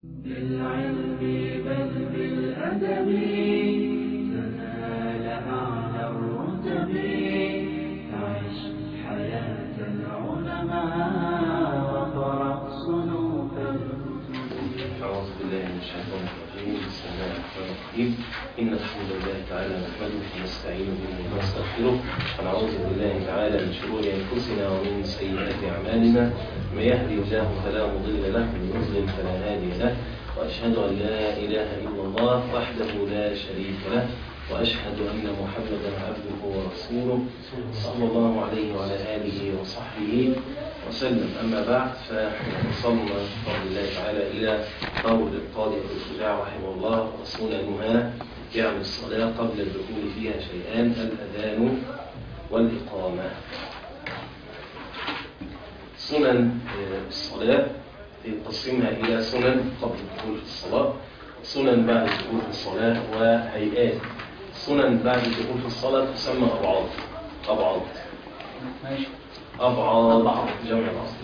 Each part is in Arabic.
بالعلم بل بالأدب تنال أعلى الرتب. عش حياة العلماء وقرأ صنوف الكتب. أعوذ بالله من الشيطان الرجيم. بسم الله الرحمن الرحيم. إن الحمد لله تعالى نحمده ونستعين به ونستغفره ونعوذ بالله تعالى من شرور أنفسنا ومن سيئات أعمالنا. من يهدي الله فلا مضل له ومن يضلل فلا هادي له، وأشهد أن لا إله إلا الله وحده لا شريك له، وأشهد أن محمدا عبده ورسوله صلى الله عليه وعلى آله وصحبه وسلم. أما بعد، فوصلنا بفضل الله تعالى إلى قول القاضي أبو الشجاع رحمه الله: وسننها يعني الصلاة قبل الدخول فيها شيئان: الأذان والإقامة. سنن الصلاة تقسمها إلى سنن قبل الدخول في الصلاة، وسنن بعد الدخول في الصلاة، وهيئات. سنن بعد الدخول في الصلاة تسمى أبعاد جمع الأصل.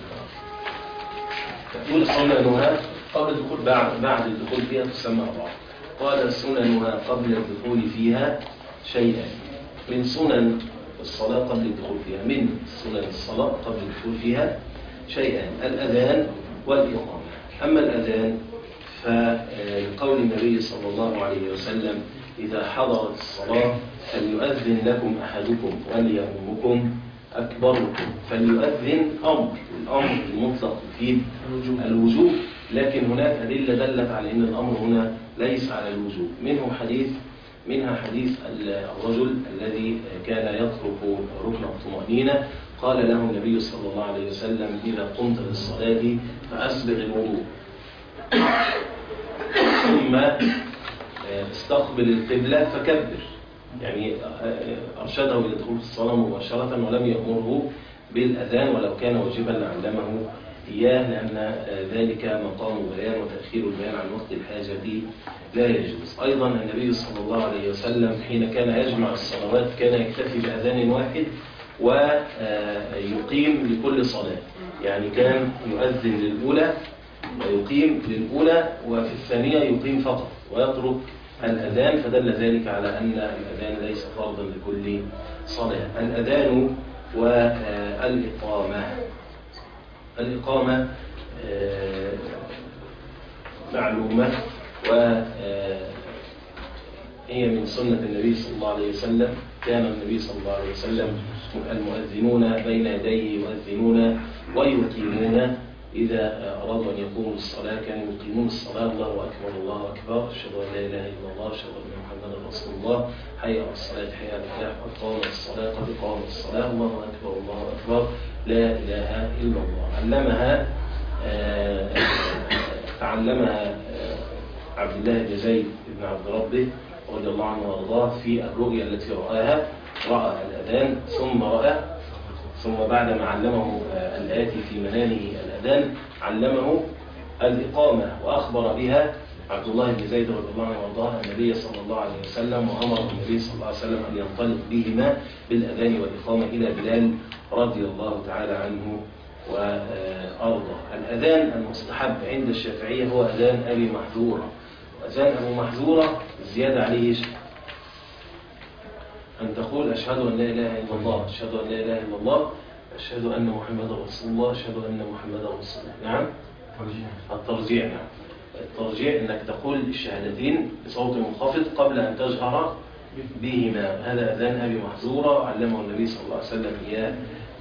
تقول سننها قبل الدخول بعد الدخول فيها تسمى أبعاد. قال: سننها قبل الدخول فيها شيئان. من سنن الصلاة قبل الدخول فيها، من سنن الصلاة قبل الدخول فيها شيئان: الأذان والإقامة. أما الأذان فقول النبي صلى الله عليه وسلم: إذا حضرت الصلاة فليؤذن لكم أحدكم وليؤمكم أكبركم. فليؤذن الأمر المطلق يفيد الوجوب، لكن هناك أدلة دلت على أن الأمر هنا ليس على الوجوب. منها حديث الرجل الذي كان يترك ركن الطمأنينة. قال له النبي صلى الله عليه وسلم: إذا قمت للصلاة فأسبغ الوضوء، ثم استقبل القبلة فكبر. يعني أرشده إلى دخول الصلاة مباشرة، ولم يأمره بالأذان، ولو كان واجبا لعلمه إياه، لأن ذلك مقام بيان، وتأخير البيان عن وقت الحاجة لا يجوز. أيضا النبي صلى الله عليه وسلم حين كان يجمع الصلوات كان يكتفي بأذان واحد ويقيم لكل صلاة. يعني كان يؤذن للأولى ويقيم للأولى، وفي الثانية يقيم فقط ويترك الأذان، فدل ذلك على أن الأذان ليس فرضا لكل صلاة. الأذان والإقامة. الإقامة معلومة، وهي من سنة النبي صلى الله عليه وسلم. كان النبي صلى الله عليه وسلم المؤذنون بين يديه يؤذنون ويقيمون. إذا أرادوا أن يقوموا بالصلاة كانوا يقيمون الصلاة: الله أكبر الله أكبر، أشهد أن لا إله إلا الله، أشهد أن محمدا رسول الله، حي على الصلاة حي على الفلاح، قد قامت الصلاة قد قامت الصلاة، الله أكبر الله أكبر، لا إله إلا الله. تعلمها عبد الله بن زيد بن عبد ربه رضي الله عنه وارضاه في الرؤيا التي رأى الأذان، ثم بعدما علمه الآتي في منامه الأذان علمه الإقامة، وأخبر بها عبد الله بن زيد رضي الله عنه وارضاه النبي صلى الله عليه وسلم، وأمر النبي صلى الله عليه وسلم أن ينطلق بهما بالأذان والإقامة إلى بلال رضي الله تعالى عنه وأرضاه. الأذان المستحب عند الشافعية هو أذان أبي محذورة. أذان أبو محذورة الزيادة عليه أن تقول: أشهد أن لا إله إلا الله، أشهد أن لا إله إلا الله، أشهد أن محمدا رسول الله، أشهد أن محمدا رسول الله. نعم، الترجيع. نعم، الترجيع أنك تقول الشهادتين بصوت منخفض قبل أن تجهر بهما. هذا أذان أبي محذورة علمه النبي صلى الله عليه وسلم إياه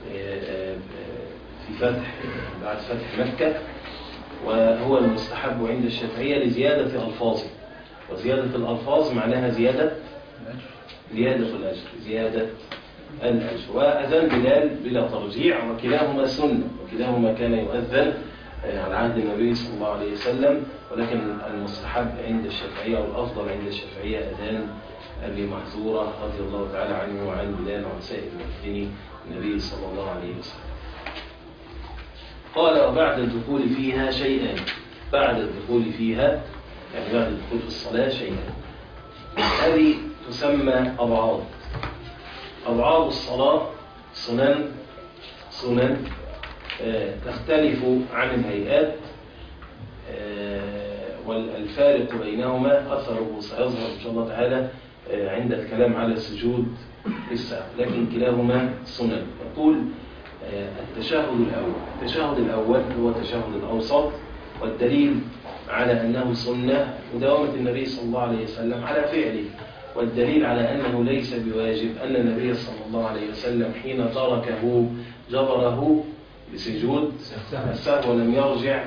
بعد فتح مكة، وهو المستحب عند الشافعية لزيادة ألفاظه. وزيادة الألفاظ معناها زيادة الأجر. وأذان بلال بلا ترجيع، وكلاهما سنة، وكلاهما كان يؤذن على عهد النبي صلى الله عليه وسلم، ولكن المستحب عند الشافعية والأفضل عند الشافعية أذان أبي محذورة رضي الله تعالى عنه وعن بلال وعن سائر مؤذني النبي صلى الله عليه وسلم. قال: وبعد الدخول فيها شيئان. بعد الدخول فيها يعني بعد الدخول في الصلاة شيئان. هذه تسمى أبعاد الصلاة. سنن تختلف عن الهيئات والفارق بينهما أثره سيظهر إن شاء الله تعالى عند الكلام على سجود السهو، لكن كلاهما سنن. يقول التشهد الأول هو التشهد الأوسط، والدليل على أنه سنة مداومة النبي صلى الله عليه وسلم على فعله، والدليل على أنه ليس بواجب أن النبي صلى الله عليه وسلم حين تركه جبره بسجود السهو ولم يرجع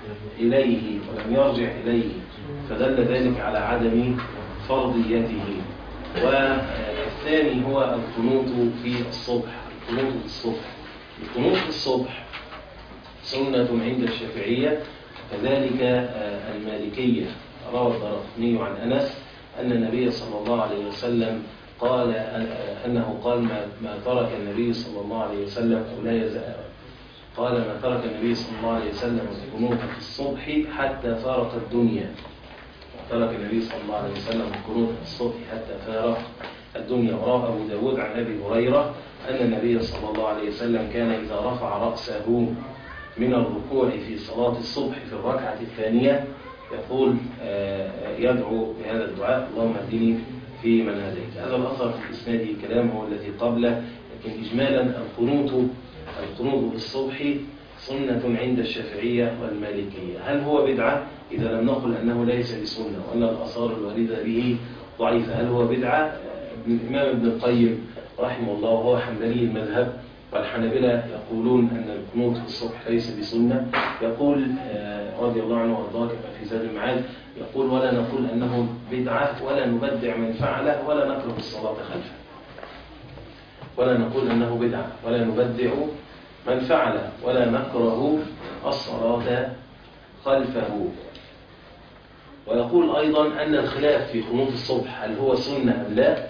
إليه فدل ذلك على عدم فرضيته. والثاني هو القنوت في الصبح. القنوت في الصبح سنة عند الشافعية كذلك المالكية. روى الدارقطني عن أنس أن النبي صلى الله عليه وسلم قال أنه قال ما ترك النبي صلى الله عليه وسلم قال ما ترك النبي صلى الله عليه وسلم القنوت في الصبح حتى فارق الدنيا. ترك النبي صلى الله عليه وسلم القنوت في الصبح حتى فارق الدنيا. وروى أبو داود عن أبي هريرة أن النبي صلى الله عليه وسلم كان إذا رفع رأسه من الركوع في صلاة الصبح في الركعة الثانية يقول يدعو بهذا الدعاء: اللهم اهدني في من هديت. هذا الأثر في إسناده كلام هو الذي قبله، لكن إجمالا القنوت في الصبح سنة عند الشافعية والمالكية. هل هو بدعة؟ إذا لم نقل أنه ليس بسنة وأن الآثار الواردة به ضعيفة، هل هو بدعة؟ الإمام ابن القيم رحمه الله وهو حنبلي المذهب، والحنابلة يقولون أن القنوت في الصبح ليس بسنة. يقول رضي الله عنه وارضاه كما في زاد المعاد، يقول: ولا نقول أنه بدعة ولا نبدع من فعله ولا نكره الصلاة خلفه. ولا نقول أنه بدعة ولا نبدع من فعله ولا نكره الصلاة خلفه. ويقول أيضا أن الخلاف في قنوت الصبح هل هو سنة أم لا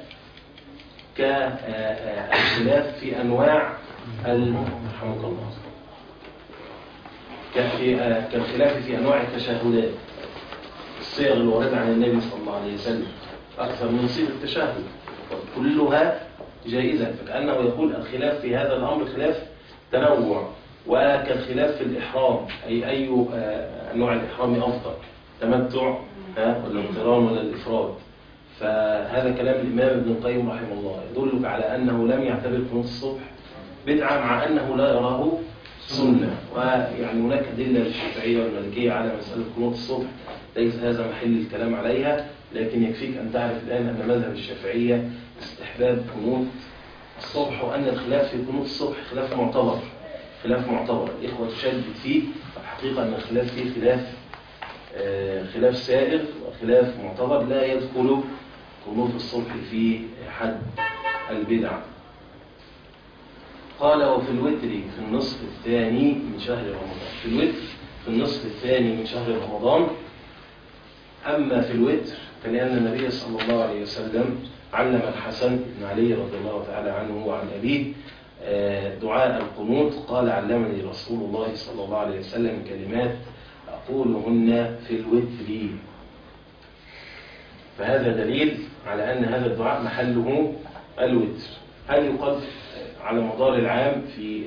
كالخلاف في أنواع رحمك الله كالخلاف في أنواع التشهدات، الصيغ الواردة عن النبي صلى الله عليه وسلم أكثر من صيغ التشهد كلها جائزة، فكأنه يقول الخلاف في هذا الأمر خلاف تنوع. وكالخلاف في الإحرام، أي أنواع الإحرام أفضل، تمتع ولا القران ولا الإفراد. فهذا كلام الإمام ابن القيم رحمه الله يدلك على أنه لم يعتبر قنوت الصبح بدعة مع أنه لا يراه سنة. ويعني هناك أدلة للشافعية والمالكية على مسألة قنوت الصبح، ليس هذا محل الكلام عليها، لكن يكفيك أن تعرف الآن أن مذهب الشافعية استحباب قنوت الصبح، وأن الخلاف في قنوت الصبح خلاف معتبر. الإخوة تشدد فيه، الحقيقة أن الخلاف فيه خلاف سائر وخلاف معتبر، لا يدخل قنوت الصبح في حد البدع. قال: وفي الوتر في النصف الثاني من شهر رمضان. في الوتر في النصف الثاني من شهر رمضان. أما في الوتر فلأن النبي صلى الله عليه وسلم علم الحسن بن علي رضي الله تعالى عنه وعن أبيه دعاء القنوت. قال: علمني رسول الله صلى الله عليه وسلم كلمات أقولهن في الوتر. فهذا دليل على أن هذا الدعاء محله الوتر. هل يقال على مدار العام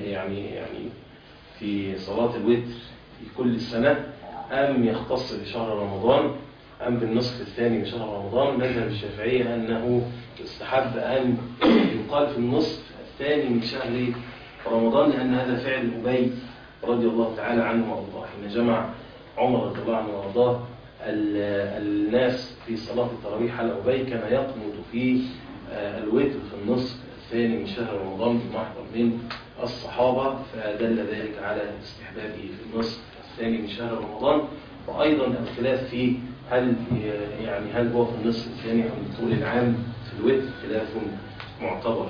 في صلاة الوتر في كل السنة، أم يختص بشهر رمضان، أم بالنصف الثاني من شهر رمضان؟ مذهب الشافعية أنه يستحب أن يقال في النصف الثاني من شهر رمضان، لأن هذا فعل أبي رضي الله تعالى عنه وأرضاه حين جمع عمر رضي الله عنه وأرضاه الناس في صلاة التراويح على أبي كان يقنط في الوتر في النصف الثاني من شهر رمضان بمحضر من الصحابة، فدل ذلك على استحبابه في النصف الثاني من شهر رمضان. وأيضا الخلاف في هل هو في النصف الثاني أو طول العام في الوتر خلاف معتبر.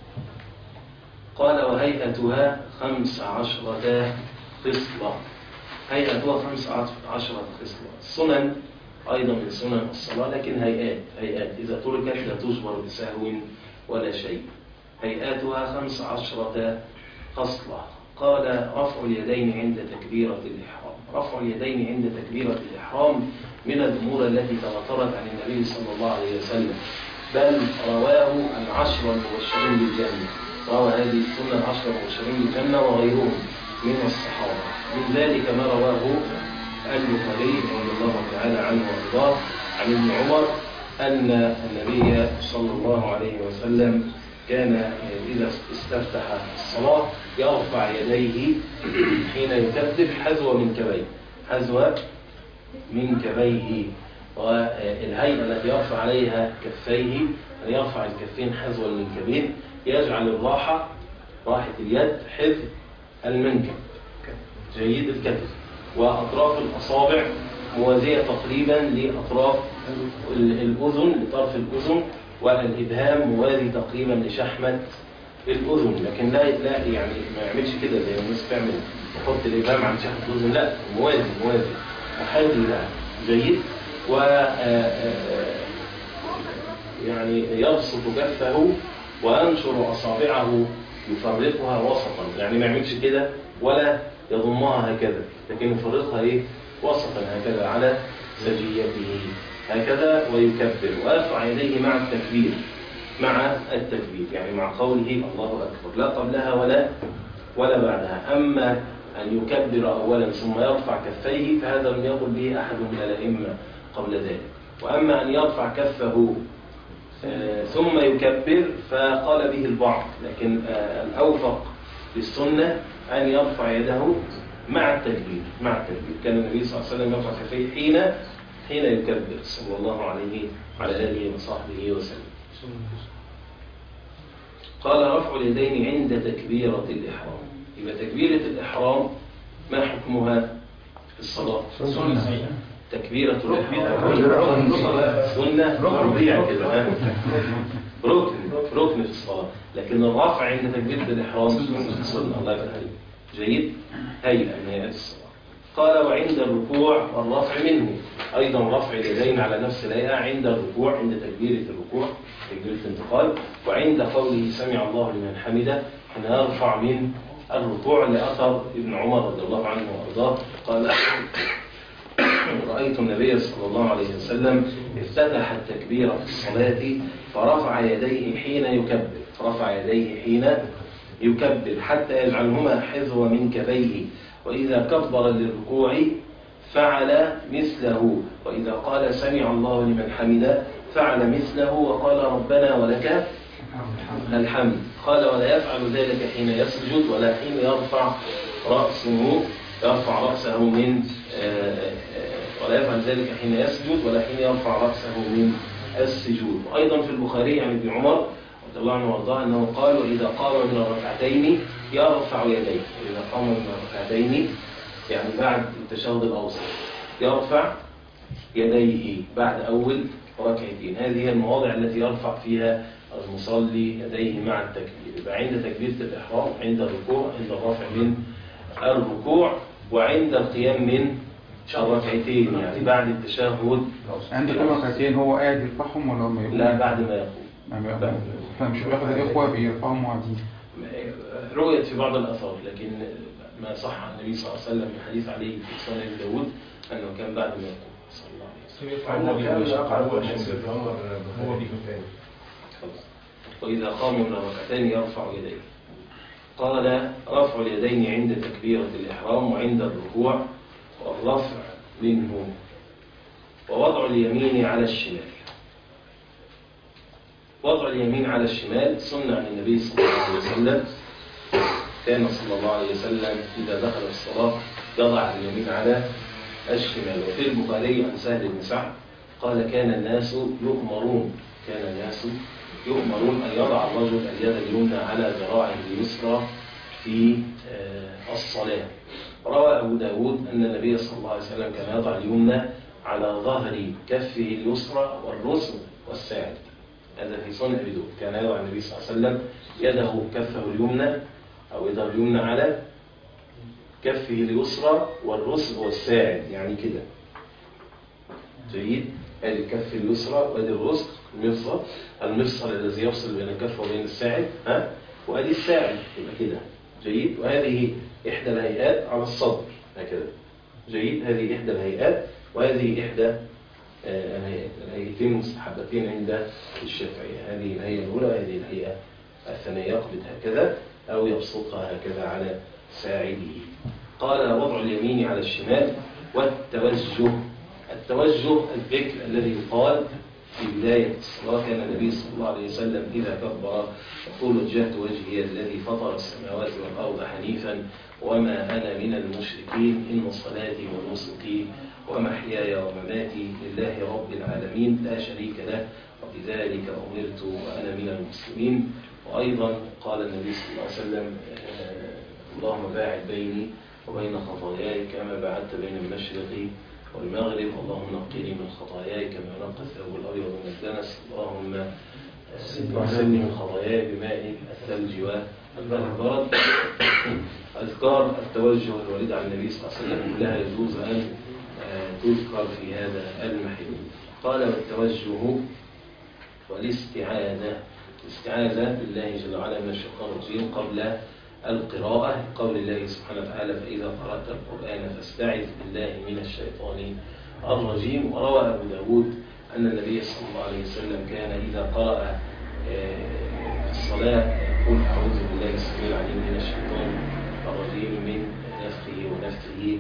قال: وهيئتها 15 خصلة. هيئتها 15 خصلة. السنن أيضا من سنن الصلاة، لكن هيئات إذا تركت لا تجبر بسهو ولا شيء. هيئاتها 15 خصلة. قال: رفع اليدين عند تكبيرة الإحرام. رفع اليدين عند تكبيرة الإحرام من الأمور التي تواترت عن النبي صلى الله عليه وسلم، بل رواه 10 مبشرين بالجنة. روى هذه السنة 10 مبشرين بالجنة وغيرهم من الصحابة. من ذلك ما رواه البخاري رضي الله تعالى عنه وارضاه عن ابن عمر أن النبي صلى الله عليه وسلم كان إذا استفتح الصلاة يرفع يديه حين يكبر حذو من كبيه والهيئة التي يرفع عليها كفيه أن يرفع الكفين حذو المنكبين، يجعل راحة اليد حذو المنكب جيد الكتف، وأطراف الأصابع موازية تقريبا لأطراف الأذن لطرف الأذن، والإبهام موازي تقريبا لشحمة الأذن، لكن لا يعني ما يعملش كده زي الناس بتعمل يحط الإبهام عن شحمة الأذن، لا موازي وحاذي لها جيد. و يعني يبسط كفه وينشر أصابعه يفرقها وسطا، يعني ما يعملش كده ولا يضمها هكذا، لكن يفرقها وسطا هكذا على سجيته هكذا، ويكبر ويرفع يديه مع التكبير يعني مع قوله الله أكبر، لا قبلها ولا بعدها. أما أن يكبر أولا ثم يرفع كفيه فهذا لم يقل به أحد من الأئمة قبل ذلك. وأما أن يرفع كفه ثم يكبر فقال به البعض، لكن الأوفق للسنة أن يرفع يده مع التكبير. كان النبي صلى الله عليه وسلم يرفع كفيه حين يكبر صلى الله عليه وعلى آله وصحبه وسلم. قال رفع اليدين عند تكبيرة الإحرام. يبقى تكبيرة الإحرام ما حكمها في الصلاة؟ سنة. تكبيرة الإحرام سنة ربيع كده، ركن في الصلاة، لكن الرفع عند تكبيرة الإحرام سنة. الله يبارك عليك جيد. هيئة من هيئات الصلاة. قال وعند الركوع والرفع منه، أيضا رفع اليدين على نفس الهيئة عند الركوع، عند تكبيرة الركوع تكبيرة الانتقال، وعند قوله سمع الله لمن حمده حين يرفع من الركوع، لأثر ابن عمر رضي الله عنه وأرضاه قال رأيت النبي صلى الله عليه وسلم افتتح التكبير في الصلاة فرفع يديه حين يكبر حتى يجعلهما حذو منكبيه، وإذا كبر للركوع فعل مثله، وإذا قال سمع الله لمن حمده فعل مثله، وقال ربنا ولك الحمد. قال ولا يفعل ذلك حين يسجد ولا حين يرفع رأسه من السجود. وأيضا في البخاري عن ابن عمر رضي الله عنه وارضاه أنه قال وإذا قام من الركعتين يرفع يديه، وإذا قام من الركعتين يعني بعد التشهد الأوسط يرفع يديه بعد أول ركعتين. هذه هي المواضع التي يرفع فيها المصلي يديه مع التكبير. يبقى عند تكبيرة الإحرام، عند الركوع، عند الرفع من الركوع، وعند القيام من الركعتين يعني بعد التشهد. عند كل ركعتين هو قاعد يرفعهم ولا هم يقوم؟ لا بعد ما يقوم. فمش بياخد الإخوة بيرفعهم وعدين. رؤيت في بعض الأثار، لكن ما صح عن النبي صلى الله عليه وسلم من حديث عليه في سنن داود أنه كان بعد ما يقوم صلى الله عليه وسلم. هو بيقوم تاني. وإذا قام من الركعتين يرفع يديه. قال رفع اليدين عند تكبيرة الإحرام وعند الركوع والرفع منه، ووضع اليمين على الشمال. وضع اليمين على الشمال سنة عن النبي صلى الله عليه وسلم. كان صلى الله عليه وسلم إذا دخل الصلاة يضع اليمين على الشمال. وفي البخاري عن سهل بن سعد قال كان الناس يؤمرون أن يضع الرجل اليد اليمنى على ذراعه اليسرى في الصلاة. روى أبو داود أن النبي صلى الله عليه وسلم كان يضع اليمنى على ظهر كفه اليسرى والرسل والساعد. هذا في سنن أبي داود. كان يضع النبي صلى الله عليه وسلم يده كفه اليمنى أو يده اليمنى على كفه اليسرى والرسل والساعد، يعني كده جيد. هذه الكف اليسرى وهذه الرسل المفصل الذي يفصل بين الكف وبين الساعد، وهذه الساعد يبقى كده جيد. وهذه إحدى الهيئات على الصدر هكذا جيد. هذه إحدى الهيئات، وهذه إحدى الهيئتين مستحبتين عند الشافعية. هذه الهيئة الأولى وهذه الهيئة الثانية. يقبض هكذا أو يبسطها هكذا على ساعده. قال وضع اليمين على الشمال والتوجه. التوجه الذكر الذي يقال في بداية الصلاة. كان النبي صلى الله عليه وسلم إذا كبر يقول وجهت وجهي الذي فطر السماوات والأرض حنيفا وما أنا من المشركين إن صلاتي ونسكي ومحياي ومماتي لله رب العالمين لا شريك له وبذلك أمرت وأنا من المسلمين. وأيضا قال النبي صلى الله عليه وسلم اللهم باعد بيني وبين خطاياي كما بعدت بين المشرق والمغرب اللهم نقني من خطاياي كما ينقى الثوب الأبيض من الدنس اللهم اغسلني من خطاياي بماء الثلج والبرد. أذكار التوجه الوارد عن النبي صلى الله عليه وسلم كلها يجوز أن تذكر في هذا المحل. قال والتوجه والاستعاذة. الاستعاذة بالله جل وعلا من الشيطان الرجيم قبل القراءة قول الله سبحانه وتعالى فإذا قرأت القرآن فاستعذ بالله من الشيطان الرجيم. وروى أبو داود أن النبي صلى الله عليه وسلم كان إذا قرأ في الصلاة يقول أعوذ بالله السميع العليم من الشيطان الرجيم من نفخه ونفثه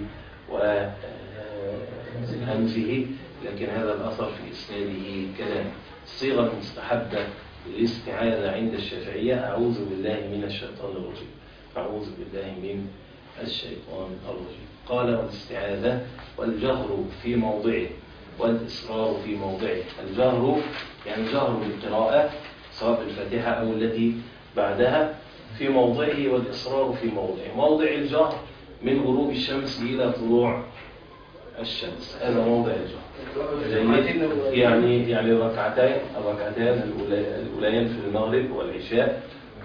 وهمزه، لكن هذا الأثر في إسناده كلام. الصيغة المستحبة للاستعاذة عند الشافعية أعوذ بالله من الشيطان الرجيم. أعوذ بالله من الشيطان الرجيم. قال والاستعاذة والجهر في موضعه والإصرار في موضعه. الجهر يعني جهر بالقراءة سواء الفاتحة أو التي بعدها في موضعه، والإصرار في موضعه. موضع الجهر من غروب الشمس إلى طلوع الشمس، هذا موضع الجهر. يعني الركعتان الأوليان في المغرب والعشاء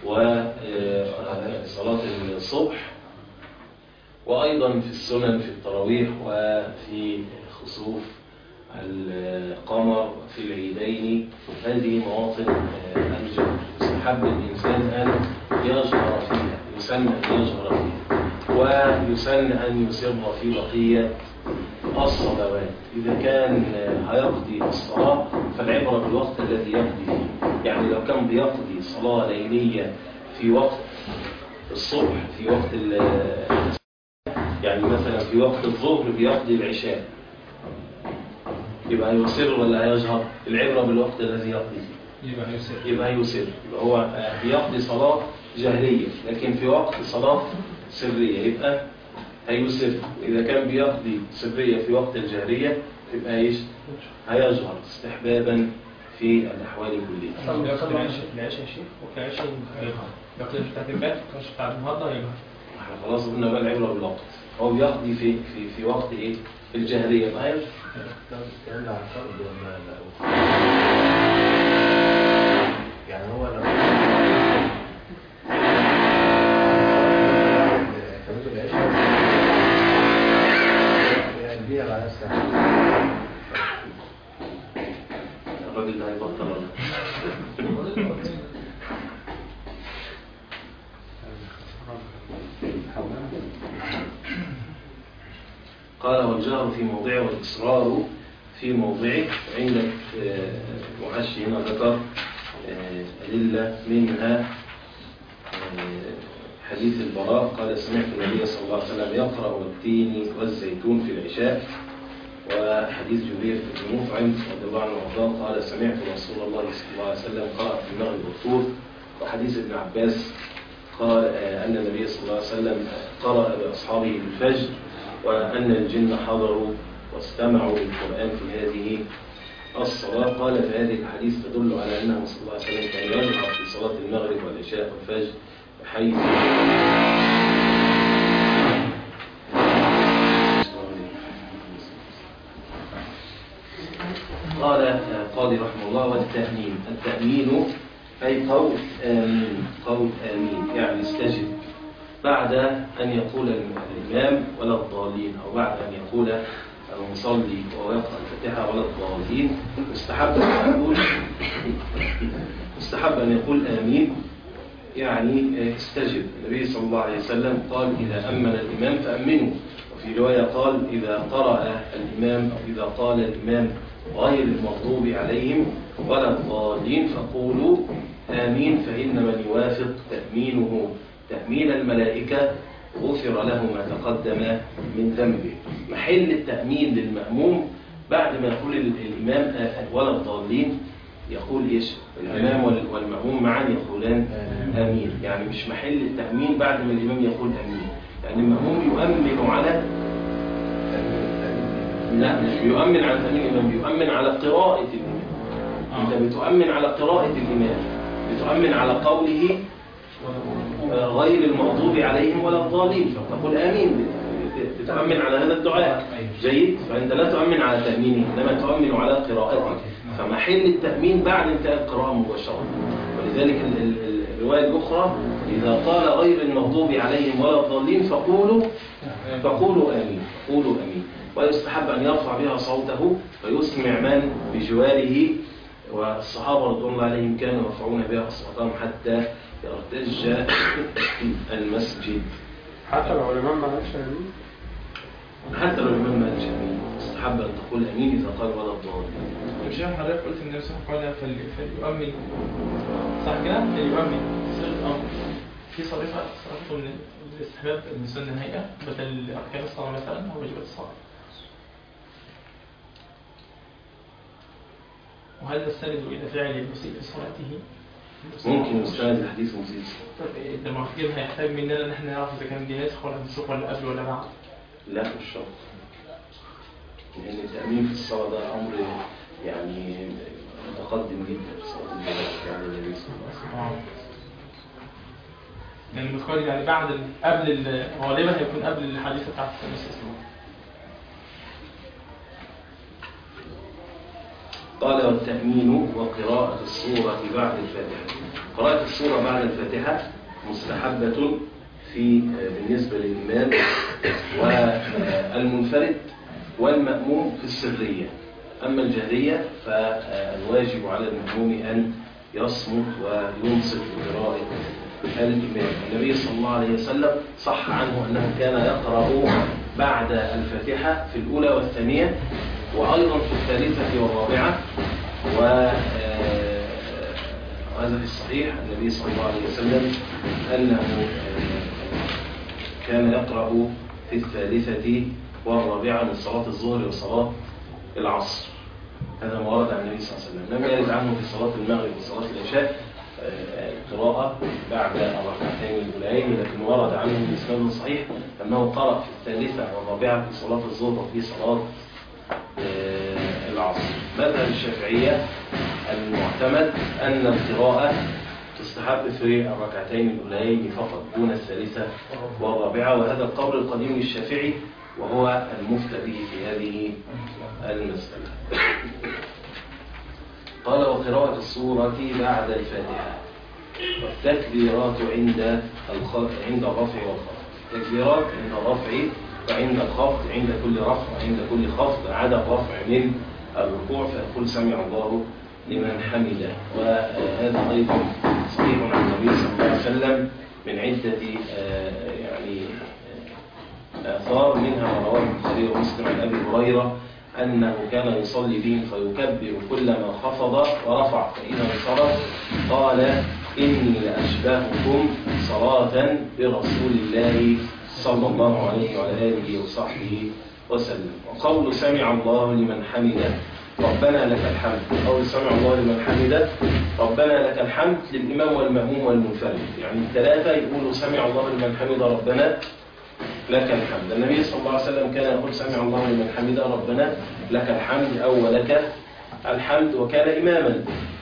وصلاة الصبح، وأيضا في السنن في التراويح وفي خسوف القمر في العيدين. هذه مواطن الجهر يستحب الإنسان أن يجهر فيها، يسن أن يجهر فيها، ويسن أن يسر في بقية الصلوات. إذا كان هيقضي الصلاة فالعبرة بالوقت الذي يقضي فيه. يعني لو كان بيقضي صلاة ليلية في وقت الصبح في وقت يعني مثلا في وقت الظهر بيقضي العشاء، يبقى يسر ولا هيجهر؟ العبرة بالوقت الذي يقضي فيه. يبقى يسر. هو بيقضي صلاة جهرية لكن في وقت صلاة سرية يبقى هيسر. إذا كان بيقضي سرية في وقت الجهرية يبقى ايش؟ هيجهر استحبابا في الأحوال كلها. طب بيقضي العشاء يا شيخ وفي العشاء يجهر، بيقضي بتاعت امبارح مش بتاعت النهارده يجهر. احنا خلاص قلنا بقى العبرة بالوقت. هو بيقضي في وقت ايه؟ في الجهرية يبقى هيجهر. يعني هو لو الراجل ده هيبطل ولا؟ قال والجهر في موضعه والإصرار في موضعه. عندك معشي هنا ذكر أدلة منها حديث البراء قال سمعت النبي صلى الله عليه وسلم يقرأ والتين والزيتون في العشاء. وحديث جبير بن مطعم رضي الله عنه وارضاه قال سمعت رسول الله صلى الله عليه وسلم قرأ في المغرب والطور. وحديث ابن عباس قال أن النبي صلى الله عليه وسلم قرأ بأصحابه بالفجر وأن الجن حضروا واستمعوا للقرآن في هذه الصلاة. قال فهذه الحديث تدل على أنه صلى الله عليه وسلم كان يجهر في صلاة المغرب والعشاء والفجر بحيث قال قاضي رحمه الله والتأمين. التأمين أي قول آمين، قول آمين يعني استجب بعد أن يقول الإمام ولا الضالين، أو بعد أن يقول المصلي وهو يقرأ الفاتحة ولا الضالين. مستحب أن يقول آمين يعني استجب. النبي صلى الله عليه وسلم قال إذا أمن الإمام فأمنوا، وفي رواية قال إذا قرأ الإمام أو إذا قال الإمام غير المغضوب عليهم ولا الضالين فقولوا آمين، فإن من يوافق تأمينه تأمين الملائكة غفر له ما تقدم من ذنبه. محل التأمين للمأموم بعد ما يقول الإمام ولا الضالين يقول إيش؟ الإمام والمأموم معا يقولان آمين. يعني مش محل التأمين بعد ما الإمام يقول آمين، يعني المأموم يؤمن على لا مش بيؤمن على تأمين الإمام، بيؤمن على قراءة الإمام. أنت بتؤمن على قراءة الإمام، بتؤمن على قوله غير المغضوب عليهم ولا الضالين، فتقول آمين، بتؤمن على هذا الدعاء. جيد. فأنت لا تؤمن على تأمينه، إنما تؤمن على قراءته. فمحل التأمين بعد انتهاء القراءة مباشرة. ولذلك الرواية الأخرى إذا قال غير المغضوب عليهم ولا الضالين فقولوا آمين، قولوا آمين. ويستحب أن يرفع بها صوته فيسمع من بجواره، والصحابة رضوان الله عليهم كانوا يرفعون بها أصواتهم حتى يرتج المسجد. حتى لو الإمام ما قالش آمين؟ حتى لو الإمام ما قالش آمين يستحب أن تقول آمين إذا قال ولا الضالين. مش حضرتك قلت إن النبي صلى الله عليه وسلم قال فليؤمن، صح كده؟ فليؤمن صيغة أمر في صريفة من الاستحباب من سنة الهيئة بدل أركان الصلاة مثلا أو واجبات الصلاة. وهل نستند إلى فعل المسيء في صلاته؟ ممكن نستند لحديث مسيء. طب لما كده هيحتاج مننا ان احنا نعرف اذا كان دي ناسخ ولا منسوخ ولا قبل ولا بعد؟ لا مش شرط، لأن التأمين في الصلاة ده أمر يعني متقدم جدا في صلاة الجنازة يعني النبي صلى الله عليه وسلم. يعني المتقدم يعني بعد قبل غالبا هيكون قبل الحديثة بتاعت النبي صلى الله عليه وسلم. قال والتأمين وقراءة السورة بعد الفاتحة. قراءة السورة بعد الفاتحة مستحبة بالنسبة للإمام والمنفرد والمأموم في السرية. أما الجهرية فالواجب على المأموم أن يصمت وينصت لقراءة الإمام. النبي صلى الله عليه وسلم صح عنه أنه كان يقرأ بعد الفاتحة في الأولى والثانية، وأيضا في الثالثة والرابعة. وهذا في الصحيح النبي صلى الله عليه وسلم أنه كان يقرأ في الثالثة والرابعة من صلاة الظهر وصلاة العصر. هذا ما ورد عن النبي صلى الله عليه وسلم. لم يرد عنه في صلاة المغرب وصلاة العشاء قراءة بعد الركعتين الأولين، لكن ورد عنه بإسناد صحيح أنه قرأ في الثالثة والرابعة في صلاة الظهر وفي صلاة العصر. مذهب الشافعية المعتمد أن القراءة تستحب في الركعتين الأولين فقط دون الثالثة والرابعة، وهذا القول القديم للشافعي وهو المفتى به في هذه المسألة. قال وقراءة السورة بعد الفاتحة والتكبيرات عند الرفع والخفض. التكبيرات عند الرفع وعند الخفض، عند كل رفع وعند كل خفض عدا الرفع من الركوع فيقول سمع الله لمن حمده. وهذا أيضا صحيح عن النبي صلى الله عليه وسلم من عدة آثار، منها ما رواه البخاري ومسلم عن أبي هريرة أنه كان يصلي بهم فيكبر كلما خفض ورفع، فإذا انصرف قال إني لأشبهكم صلاة برسول الله صلى الله عليه وعلى آله وصحبه وسلم. وقول سمع الله لمن حمده ربنا لك الحمد، قول سمع الله لمن حمده ربنا لك الحمد للإمام والمأموم والمنفرد، يعني الثلاثة يقولوا سمع الله لمن حمده ربنا لك الحمد. النبي صلى الله عليه وسلم كان يقول سمع الله لمن حمده ربنا لك الحمد أو لك الحمد، وكان إماما.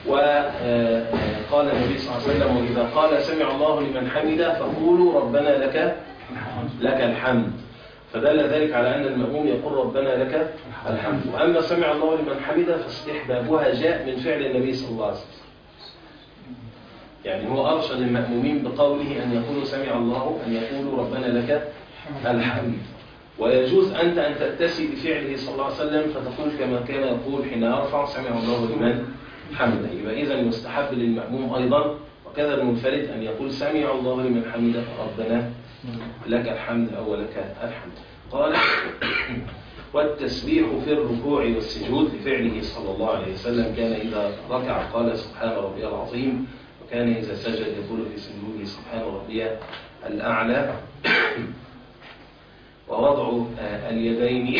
وقال النبي صلى الله عليه وسلم وإذا قال سمع الله لمن حمده فقولوا ربنا لك الحمد، فدل ذلك على أن المأموم يقول ربنا لك الحمد. وأما سمع الله لمن حمده فاستحبابها جاء من فعل النبي صلى الله عليه وسلم، يعني هو أرشد المأمومين بقوله أن يقولوا سمع الله أن يقولوا ربنا لك الحمد. ويجوز أنت أن تتسي بفعله صلى الله عليه وسلم فتقول كما كان يقول حين أرفع سمع الله لمن حمده. يبقى إذا يستحب للمأموم أيضا وكذا المنفرد أن يقول سمع الله لمن حمده ربنا لك الحمد أو لك الحمد. قال والتسبيح في الركوع والسجود لفعله صلى الله عليه وسلم، كان إذا ركع قال سبحان ربي العظيم، وكان إذا سجد يقول في سجوده سبحان ربي الأعلى ووضع اليدين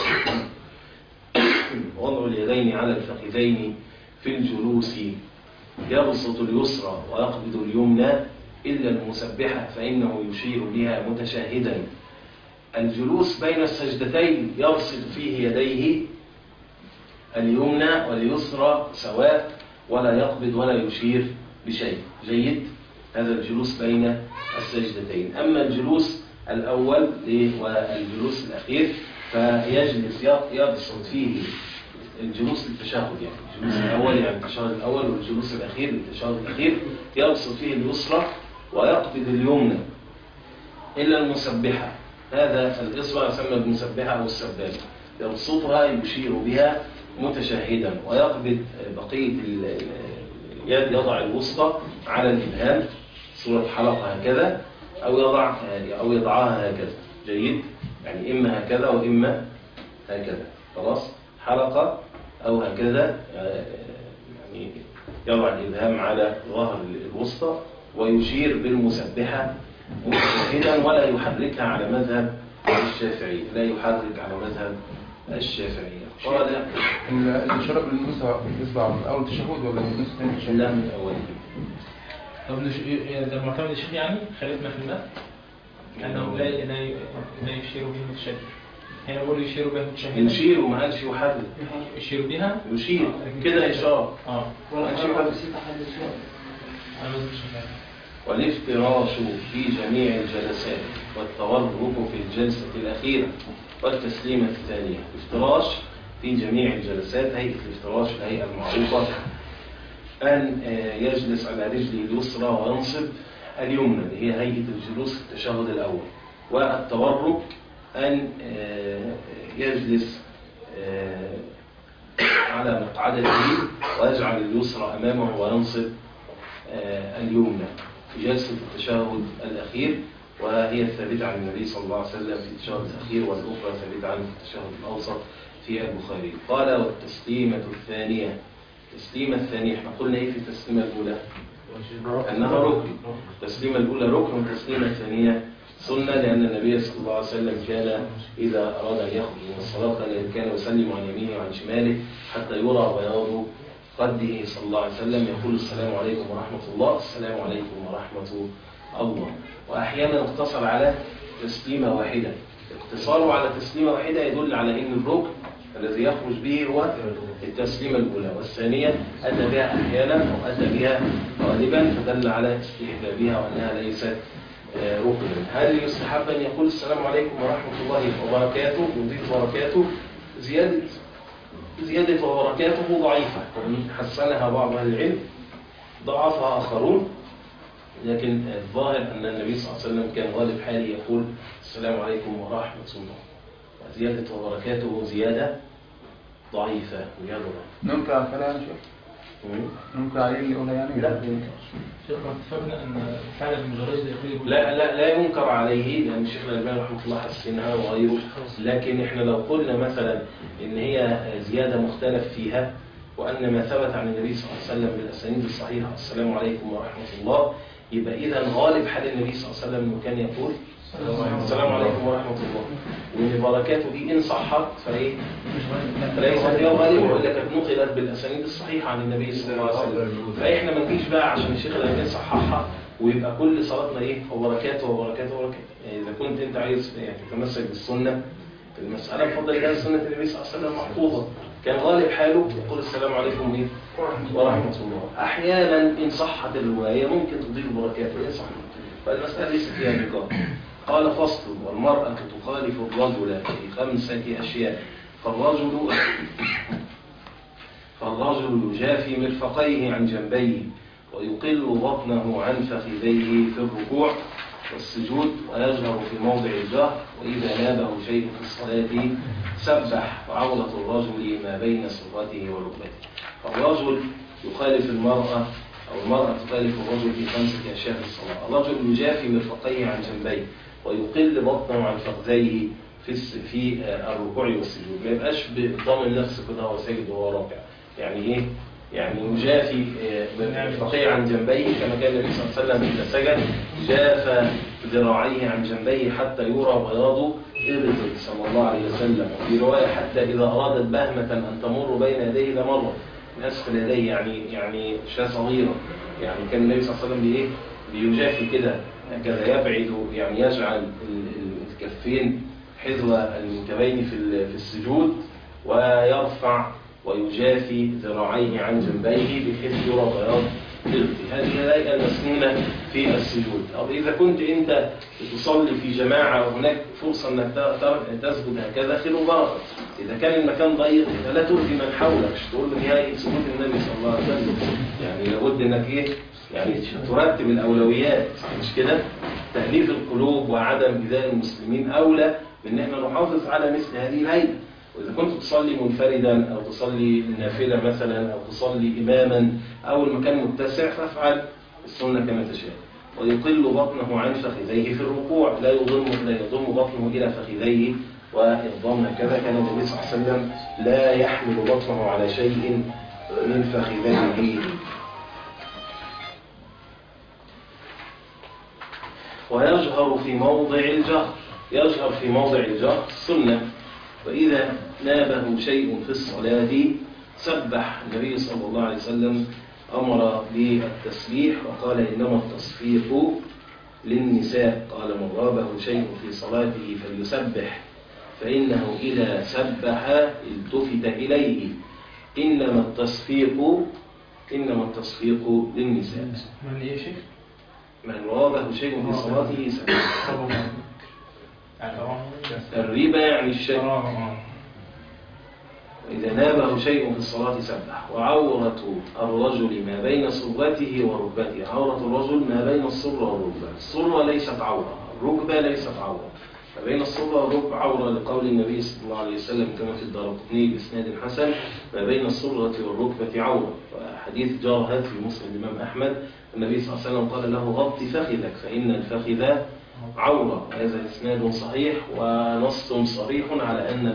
على الفخذين في الجلوس، يبسط اليسرى ويقبض اليمنى إلا المسبحة فإنه يشير بها متشاهدا. الجلوس بين السجدتين يبسط فيه يديه اليمنى واليسرى سواء ولا يقبض ولا يشير بشيء. جيد، هذا الجلوس بين السجدتين. أما الجلوس الأول والجلوس الأخير فيجلس يبسط فيه الجلوس للتشهد، يعني الجلوس الأول يعني التشهد الأول، والجلوس الأخير للتشهد الأخير يبسط فيه اليسرى ويقبض اليمنى إلا المسبحة. هذا الإصبع يسمى المسبحة أو السبابة، يبسطها يشير بها متشهدا، ويقبض بقية اليد، يضع الوسطى على الإبهام صورة حلقة هكذا، أو يضعها هكذا. جيد، يعني إما هكذا وإما هكذا، خلاص، حلقة أو هكذا، يعني يضع الإبهام على ظهر الوسطى ويشير بالمسبحة متشهدا، ولا يحركها على مذهب الشافعي، لا يحرك على مذهب الشافعي. قال الإشارة بالإصبع من أول تشهد ولا من نصف ثاني تشهد؟ لا، من أول. طب ده معتمد الشيخ يعني خليتنا في الماء أنه لا يشير به متشهد. هنا بقول يشير بها متشهدا، يشير وما قالش يحرك، يشير بها، يشير كده إشارة. والافتراش في جميع الجلسات، والتورك في الجلسة الأخيرة، والتسليمة الثانية. الافتراش في جميع الجلسات، هيئة الافتراش الهيئة المعروفة أن يجلس على رجله اليسرى وينصب اليمنى، اللي هي هيئة الجلوس في التشهد الأول. والتورك أن يجلس على مقعدته ويجعل اليسرى أمامه وينصب اليمنى في جلسة التشهد الأخير، وهي الثابتة عن النبي صلى الله عليه وسلم في التشهد الأخير، والأخرى ثابتة عنه في التشهد الأوسط في البخاري. قال والتسليمة الثانية. التسليمة الثانية احنا قلنا ايه في التسليمة الأولى؟ أنها ركن. التسليمة الأولى ركن، والتسليمة الثانية سنة، لأن النبي صلى الله عليه وسلم كان إذا أراد أن يخرج من الصلاة كان يسلم عن يمينه وعن شماله حتى يرى بياض قده صلى الله عليه وسلم، يقول السلام عليكم ورحمة الله، السلام عليكم ورحمة الله. وأحيانا اقتصر على تسليمة واحدة. اقتصاره على تسليمة واحدة يدل على أن الركن الذي يخرج به هو التسليمة الأولى، والثانية أتى بها أحيانا أو أتى بها غالبا، فدل على استحبابها وأنها ليست ركنا. هل يستحب أن يقول السلام عليكم ورحمة الله وبركاته يضيف بركاته؟ زيادة وبركاته ضعيفة، حسنها بعض أهل العلم، ضعفها آخرون، لكن الظاهر أن النبي صلى الله عليه وسلم كان غالب حاله يقول السلام عليكم ورحمة الله، وزيادة وبركاته زيادة ضعيفة ويضرب. ننكر على الكلام يا شيخ؟ ننكر عليه اللي يقولها يعني؟ لا ينكر. شيخ ما اتفقنا أن فعلا المجرد يقول لا ينكر عليه، لأن الشيخ الألباني رحمه الله حسنها وغيره، لكن احنا لو قلنا مثلا إن هي زيادة مختلف فيها، وأن ما ثبت عن النبي صلى الله عليه وسلم بالأسانيد الصحيحة السلام عليكم ورحمة الله، يبقى إذا غالب حال النبي صلى الله عليه وسلم إنه كان يقول السلام عليكم ورحمة الله، وإن بركاته دي إن صحت فإيه؟ ليست هي غالبة، وإلا كانت نقلت بالأسانيد الصحيحة عن النبي صلى الله عليه وسلم. فإحنا ما نجيش بقى عشان الشيخ الألباني صححها ويبقى كل صلاتنا إيه؟ وبركاته وبركاته وبركاته. يعني إذا كنت أنت عايز يعني تتمسك بالسنة في المسألة، بفضل الله سنة النبي صلى الله عليه وسلم محفوظة، كان غالب حاله يقول السلام عليكم إيه؟ ورحمة الله. أحيانا إن صحت الرواية ممكن تضيف بركاته، إن صحت، فالمسألة ليست فيها نقاش. قال فصل: والمرأة تخالف الرجل في 5 أشياء. فالرجل يجافي مرفقيه عن جنبيه، ويقل بطنه عن فخذيه في الركوع والسجود، ويجهر في موضع الجهر، وإذا نابه شيء في الصلاة سبح، وعورة الرجل ما بين سرته وركبته. فالرجل يخالف المرأة، أو المرأة تخالف الرجل في 5 أشياء في الصلاة. الرجل يجافي مرفقيه عن جنبيه، ويقل بطنه عن فخذيه في الركوع والسجود، ما يبقاش بضامن نفسه كده هو ساجد وهو راكع. يعني ايه؟ يعني يجافي فقيه عن جنبيه، كما كان النبي صلى الله عليه وسلم إذا سجد جاف ذراعيه عن جنبيه حتى يرى بياض إبطه صلى الله عليه وسلم. وفي رواية حتى إذا أرادت بهمة أن تمر بين يديه لمرت من أسفل يديه، يعني شاة صغيرة. يعني كان النبي صلى الله عليه وسلم بيجافي كده هكذا، يبعد يعني يجعل الكفين حذو المنكبين في السجود، ويرفع ويجافي ذراعيه عن جنبيه بحيث يرى بياض إبطه. هذه الهيئة المسنونة في السجود. أو إذا كنت أنت تصلي في جماعة وهناك فرصة أنك تسجد هكذا خير وبركة. إذا كان المكان ضيق فلا تؤذي من حولك، مش تقول له نهاية سجود النبي صلى الله عليه وسلم. يعني لابد أنك يعني ترتب الأولويات، مش كده؟ تأليف القلوب وعدم إيذاء المسلمين أولى من أن احنا نحافظ على مثل هذه الهيئة. وإذا كنت تصلي منفردا أو تصلي نافلة مثلا أو تصلي إماما أو المكان متسع فافعل السنة كما تشاء. ويقل بطنه عن فخذيه في الركوع، لا يضم بطنه إلى فخذيه والضم هكذا. كان النبي صلى الله عليه وسلم لا يحمل بطنه على شيء من فخذيه. ويجهر في موضع الجهر، يجهر في موضع الجهر السنة. وإذا نابه شيء في الصلاة سبح. النبي صلى الله عليه وسلم أمر بالتسبيح وقال إنما التصفيق للنساء. قال من رابه شيء في صلاته فليسبح فإنه إذا سبح التفت إليه. إنما التصفيق للنساء. من إيه شيء؟ من رابه شيء في صلاته سبح. الربا يعني الشيء. إذا نابه شيء في الصلاة سبح. وعورة الرجل ما بين سرته وركبته. عورة الرجل ما بين السرة والركبة. السرة ليست عورة، الركبة ليست عورة. ما بين السرة والركبة عورة لقول النبي صلى الله عليه وسلم كما في الدارقطني بإسناد حسن ما بين السرة والركبة عورة. وحديث جاء في مسلم الإمام أحمد النبي صلى الله عليه وسلم قال له غط فخذك فإن الفخذ عورة. هذا إسناد صحيح ونص صريح على أن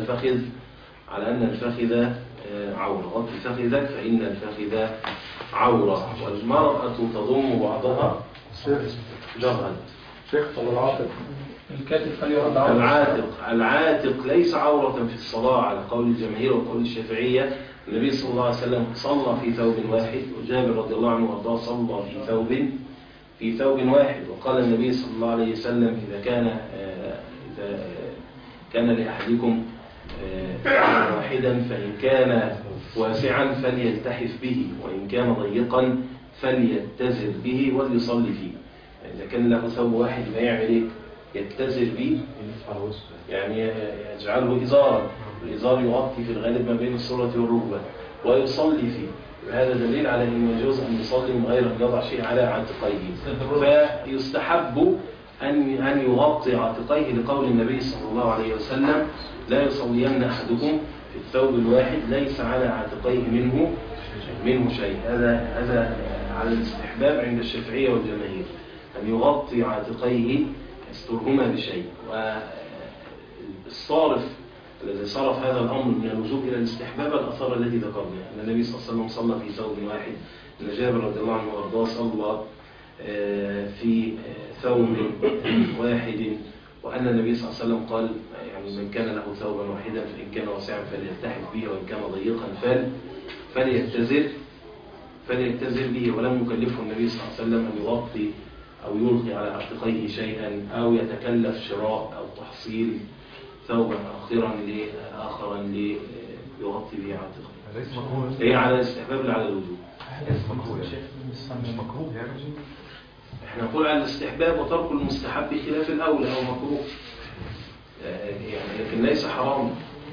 الفخذ عورة. غط فخذك فإن الفخذ عورة. والمرأة تضم بعضها جرد. شيخ طب العاتق الكاتب فليرد العاتق ليس عورة في الصلاة على قول الجماهير وقول الشافعية. النبي صلى الله عليه وسلم صلى في ثوب واحد، وجابر رضي الله عنه وارضاه صلى في ثوب واحد. وقال النبي صلى الله عليه وسلم إذا كان لأحدكم واحدا فإن كان واسعا فليلتحف به وإن كان ضيقا فليتزر به وليصلي فيه. إذا كان له ثوب واحد ما يعمل إيه؟ يتزر به، يعني يجعله إزارا. الإزار يغطي في الغالب ما بين السرة والركبة ويصلي فيه. هذا دليل على أنه يجوز أن يصلي من غير أن يضع شيء على عاتقيه. فيستحب أن يغطي عاتقيه لقول النبي صلى الله عليه وسلم لا يصلين أحدكم في الثوب الواحد ليس على عاتقيه منه شيء. هذا على الاستحباب عند الشافعية والجماهير أن يغطي عاتقيه يسترهما بشيء. والصارف الذي صرف هذا الأمر من الوجوب إلى الاستحباب الأثار التي ذكرنا أن النبي صلى الله عليه وسلم صلى في ثوب واحد، أن جابر رضي الله عنه وارضاه صلى في ثوب واحد، وأن النبي صلى الله عليه وسلم قال يعني من كان له ثوبا واحدا فإن كان واسعا فليلتحف به وإن كان ضيقا فليتزر به. ولم يكلفه النبي صلى الله عليه وسلم أن يغطي أو يلقي على عاتقيه شيئا أو يتكلف شراء أو تحصيل ثوبا آخرا ليغطي به عاتقه. هي على الاستحباب لا على الوجوب. مش مكروه يعني. احنا نقول على الاستحباب وترك المستحب خلاف الأولى أو مكروه يعني، لكن ليس حرام.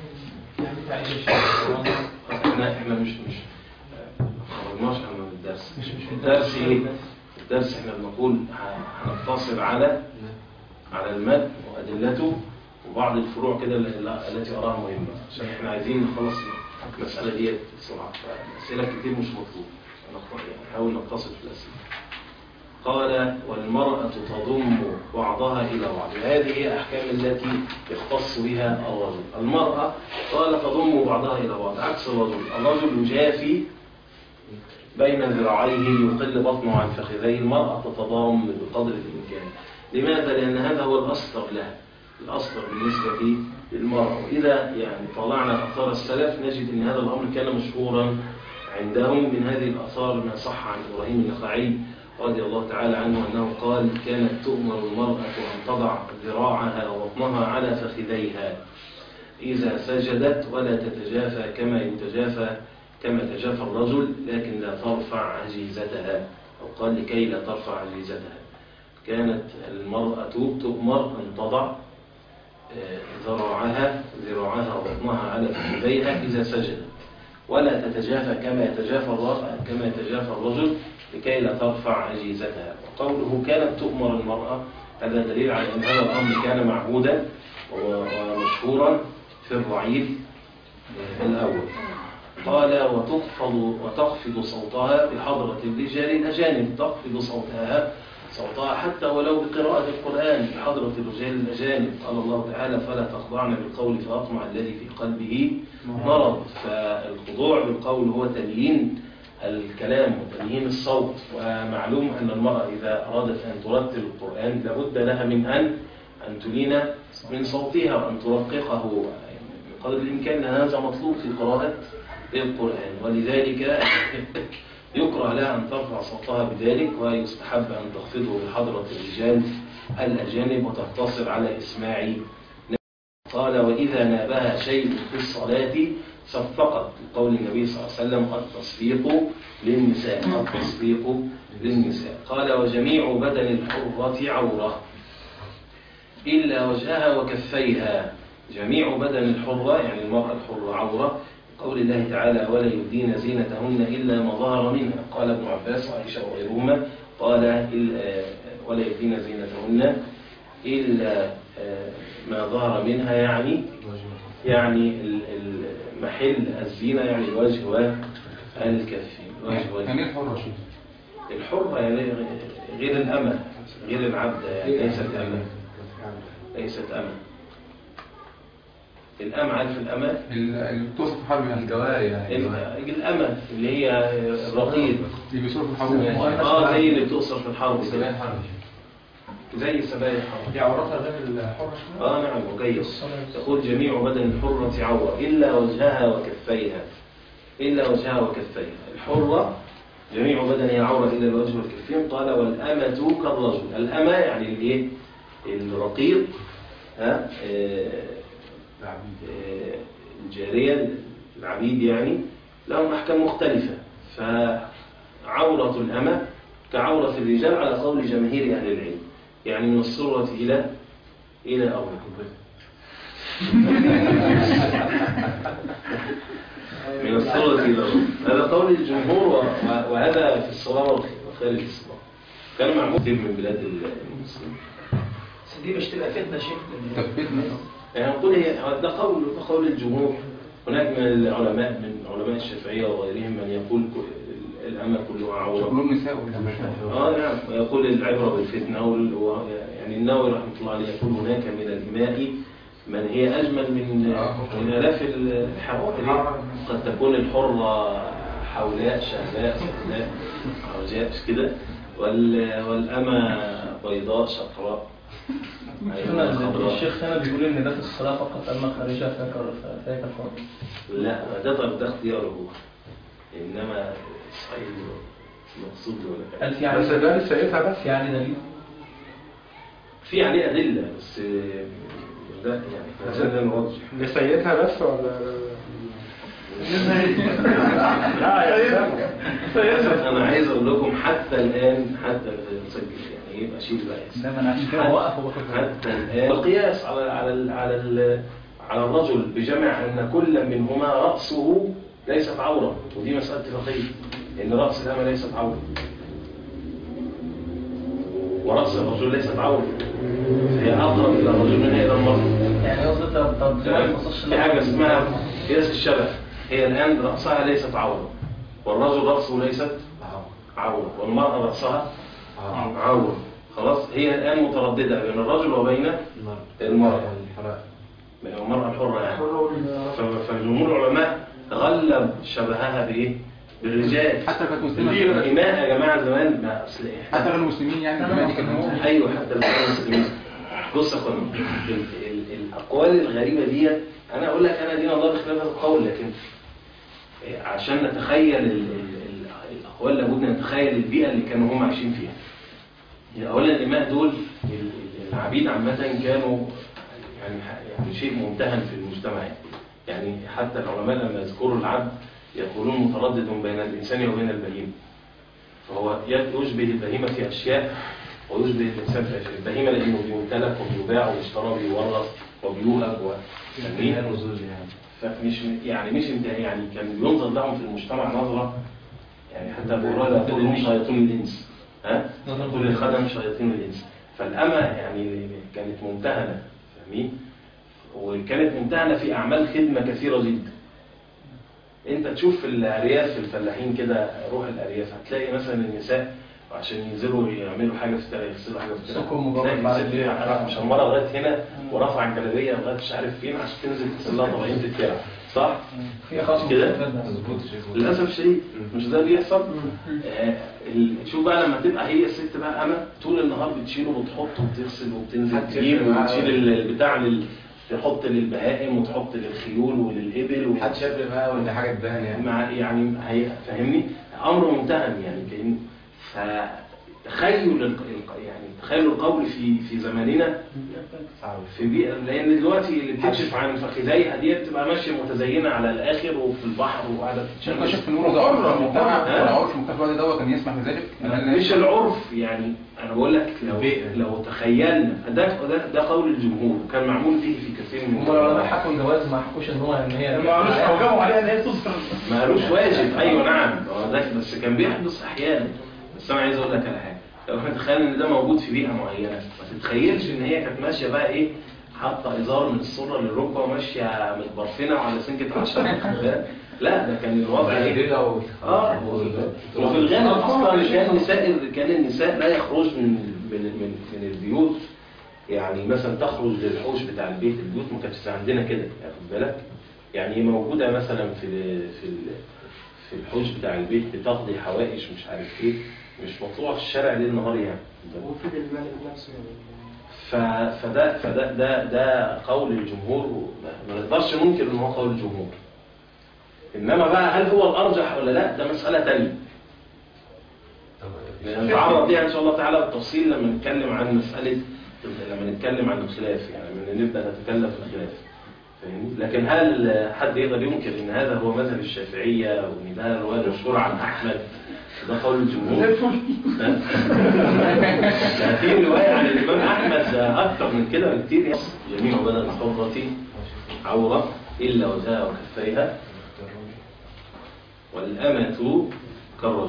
احنا مش خرجناش عن الدرس. الدرس احنا بنقول هنقتصر على المد وأدلته وبعض الفروع كده التي أراها مهمة، عشان احنا عايزين نخلص المسألة دي بسرعة. فأسئلة كتير مش مطلوب، نحاول نقتصر في الأسئلة. قال والمرأة تضم بعضها إلى بعض. هذه هي أحكام التي يختص بها الرجل. المرأة قال تضم بعضها إلى بعض عكس الرجل. الرجل بين ذراعيه يقل بطنه عن فخذي المرأة تتضام بقدر الإمكان. لماذا؟ لأن هذا هو الأسطر لها، الأسطر بالنسبة للمرأة. وإذا يعني طلعنا أثار السلف نجد أن هذا الأمر كان مشهورا عندهم. من هذه الآثار ما صح عن إبراهيم النخعي رضي الله تعالى عنه أنه قال: كانت تؤمر المرأة أن تضع ذراعها وبطنها على فخذيها إذا سجدت ولا تتجافى كما يتجافى الرجل، لكن لا ترفع عجيزتها، أو قال لكي لا ترفع عجيزتها. كانت المرأة تؤمر أن تضع ذراعها وبطنها على فخذيها إذا سجدت ولا تتجافى كما يتجافى الرجل لكي لا ترفع عجيزتها. وقوله كانت تؤمر المرأة هذا دليل على أن هذا الأمر كان معهودا ومشهورا في الرعيل الأول. قال: وتخفض صوتها بحضرة الرجال الأجانب، تخفض صوتها حتى ولو بقراءة القرآن بحضرة الرجال الأجانب. قال الله تعالى: فلا تخضعن بالقول فأطمع الذي في قلبه مرض. فالخضوع بالقول هو تليين الكلام وتليين الصوت. ومعلوم أن المرأة إذا أرادت أن ترتل القرآن لابد لها من أن تلين من صوتها وأن ترققه بقدر الإمكان. هذا مطلوب في قراءة القرآن، ولذلك يكره لها أن ترفع صوتها بذلك، ويستحب أن تخفضه بحضرة الرجال الأجانب وتقتصر على إسماع. قال: وإذا نابها شيء في الصلاة صفقت، لقول النبي صلى الله عليه وسلم: التصفيق للنساء. قال: وجميع بدن الحرة عورة إلا وجهها وكفيها. جميع بدن الحرة يعني المرأة الحرة عورة، قول الله تعالى: ولا يبدين زينتهن إلا ما ظهر منها. قال ابن عباس وعائشة وغيرهما قال: ولا يبدين زينتهن إلا ما ظهر منها، يعني محل الزينة، يعني الوجه والكفين. يعني الحرة شيء الحرة يعني غير الأمة، غير العبد، يعني ليست أمة. الأمة، عارف الأمة؟ اللي بتوصف الحرب يعني الجواري يعني الأمة اللي هي الرقيق، اللي بيصرف الحرب زي اللي بتؤثر في الحرب، زي سبايا الحرب. دي عورتها غير الحرة؟ نعم. وجيد. تقول: جميع بدن الحرة عورة إلا وجهها وكفيها. الحرة جميع بدنها عورة إلا الوجه والكفين. قال: والأمة كالرجل. الأمة يعني الايه؟ الرقيق، الجارية، العبيد، يعني لهم أحكام مختلفة. فعورة الأمة كعورة الرجال على قول جماهير أهل العلم، يعني من السرة إلى أرض. من السرة إلى أرض، هذا قول الجمهور، وهذا في الصلاة وخارج الصلاة. كان معمول كثير من بلاد المسلمين. دي مش تبقى فتنة شيخ؟ يعني نقول ده قول الجمهور. هناك من العلماء، من علماء الشافعية وغيرهم، من يقول الأمة كلها عورة. كلهم نساء نعم. ويقول العبرة بالفتنة. يعني النووي رحمه الله عليه يقول: هناك من الإماء من هي أجمل من آلاف الحرائر. قد تكون الحرة حولاء شهباء سوداء عرجاء كده، والأمة بيضاء شقراء. الشيخ هنا بيقول ان ده في الصلاه فقط، اما خارجها فهيك الفرق. لا، ده اختياره هو، انما صحيح المقصود ولا هل في عليه بس ده لسيتها بس في عليه دليل؟ في عليه ادله، بس ده يعني ده نرجح لسيتها بس ولا لا؟ انا عايز اقول لكم حتى الان، حتى نسجل يعني يبقى شيء بقى حتى الان القياس على الرجل بجمع ان كل منهما راسه ليست عوره، ودي مساله فقهيه، ان راس الامه ليست عوره وراس الرجل ليست عوره، فهي اقرب الى الرجل من الى المراه. يعني قصدي في حاجه اسمها قياس الشبه. هي الان راسها ليست عوره، والرجل راسه ليست عوره، والمراه راسها عوره. خلاص، هي الان متردده بين الرجل وبين المراه، بين المراه الحره يعني. فجمهور العلماء غلب شبهها بايه؟ بالرجال. حتى كانت مسلمة. الإماء يا جماعة زمان ما أصل حتى غير المسلمين يعني الإماء دي كانت أيوه حتى غير المسلمين. بص يا اخوانا، الأقوال الغريبة دي أنا أقول لك أنا دين الله بخلاف هذا القول، لكن عشان نتخيل الأقوال لابد نتخيل البيئة اللي كانوا هم عايشين فيها. أولا الإماء دول العبيد عامة كانوا يعني شيء ممتهن في المجتمع، يعني حتى العلماء لما يذكروا العبد يقولون متردد بين الإنسان وبين البهيمة، فهو يشبه البهيمة في أشياء ويشبه الإنسان في أشياء. البهيمة لأنه بيمتلك وبيباع ويشترى وبيورث وبيوهب فمش يعني كان بينظر لهم في المجتمع نظرة، يعني حتى أبو هريرة يقول لهم شياطين الإنس، يقول الخدم شياطين الإنس. فالأمة يعني كانت ممتهنة، فاهمين؟ وكانت ممتهنة في أعمال خدمة كثيرة جدا. انت تشوف في الأرياف في الفلاحين كده، روح الأرياف هتلاقي مثلا النساء عشان ينزلوا يعملوا حاجة في الترع، يغسلوا حاجة في الترع، تلاقي الست مشمرة لغاية هنا ورافعة الجلابية لغاية مش عارف فين عشان تنزل تغسل لها طبقين في الترع، صح؟ مش كده؟ للأسف الشديد مش ده بيحصل. شوف بقى لما تبقى هي الست بقى أمة طول النهار بتشيل وبتحط وبتغسل وبتنزل تجيب وتشيل البتاع تحط للبهائم وتحط للخيول وللإبل محدش يفرق معاه ولا حاجة تبان يعني هي فاهمني أمر ممتهن يعني كأن فتخيل تخيلوا القول في زماننا في بيئة، لأن دلوقتي اللي بتكشف عن فخذيها دي بتبقى ماشية متزينة على الآخر وفي البحر وقاعدة تتشمس في النور ده العرف المجتمع ده كان يسمح بذلك. مش العرف يعني أنا بقول لك لو تخيلنا ده قول الجمهور وكان معمول فيه في كثير من العلماء حكوا الجواز ما حكوش ان هو ان هي ما قالوش اوجبوا عليها ان هي تصبر، ما قالوش واجب. ايوه نعم بس كان بيحدث احيانا. بس انا عايز اقول لك على حاجه، لو احنا تخيلنا ان ده موجود في بيئه معينه ما تتخيلش ان هي كانت ماشيه بقى ايه، حاطه ازار من السره للركبه وماشيه متبرفنه وعلى سنكه 10 لا ده كان الوضع ايه وفي الغالب اصلا كان النساء لا يخرج من البيوت، يعني مثلا تخرج للحوش بتاع البيت. البيوت ما كانتش عندنا كده خد بالك، يعني موجوده مثلا في الحوش بتاع البيت بتقضي حوائج مش عارف ايه، مش مطلوعه في الشارع ليل نهار يعني. وفي الملك نفسه ده قول الجمهور، ما نقدرش ننكر ان هو قول الجمهور. انما بقى هل هو الارجح ولا لا ده مساله ثانيه نتعرض ليها ان شاء الله تعالى بالتفصيل لما نتكلم عن مساله، لما نتكلم عن الخلاف، يعني نبدا نتكلم في الخلاف فاهمني. لكن هل حد يقدر ينكر ان هذا هو مذهب الشافعيه وان ده روايه مشهوره عن احمد ده قول الجمهور؟ في روايه عن الامام احمد اكثر من كده بكثير، جميع بدن الحرة عوره الا وجهها وكفيها والامه كالرجل.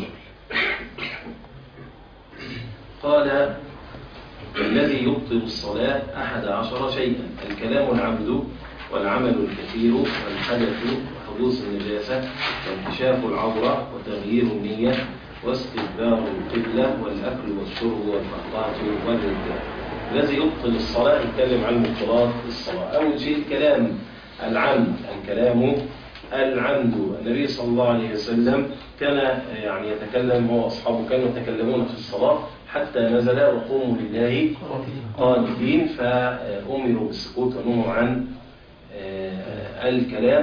قال الذي يبطل الصلاة 11 شيئا: الكلام العبد والعمل الكثير والحدث وحدوث النجاسة وانكشاف العورة وتغيير النية واستدبار القبلة والأكل والشرب والقطاعة والرداء. الذي يبطل الصلاة يتكلم عن مبطلات الصلاة. أول شيء الكلام العمد، الكلام العمد. النبي صلى الله عليه وسلم كان يعني يتكلم هو وأصحابه كانوا يتكلمون في الصلاة حتى نزل وقوموا لله قانتين، فأمروا بالسكوت ونهوا عن الكلام،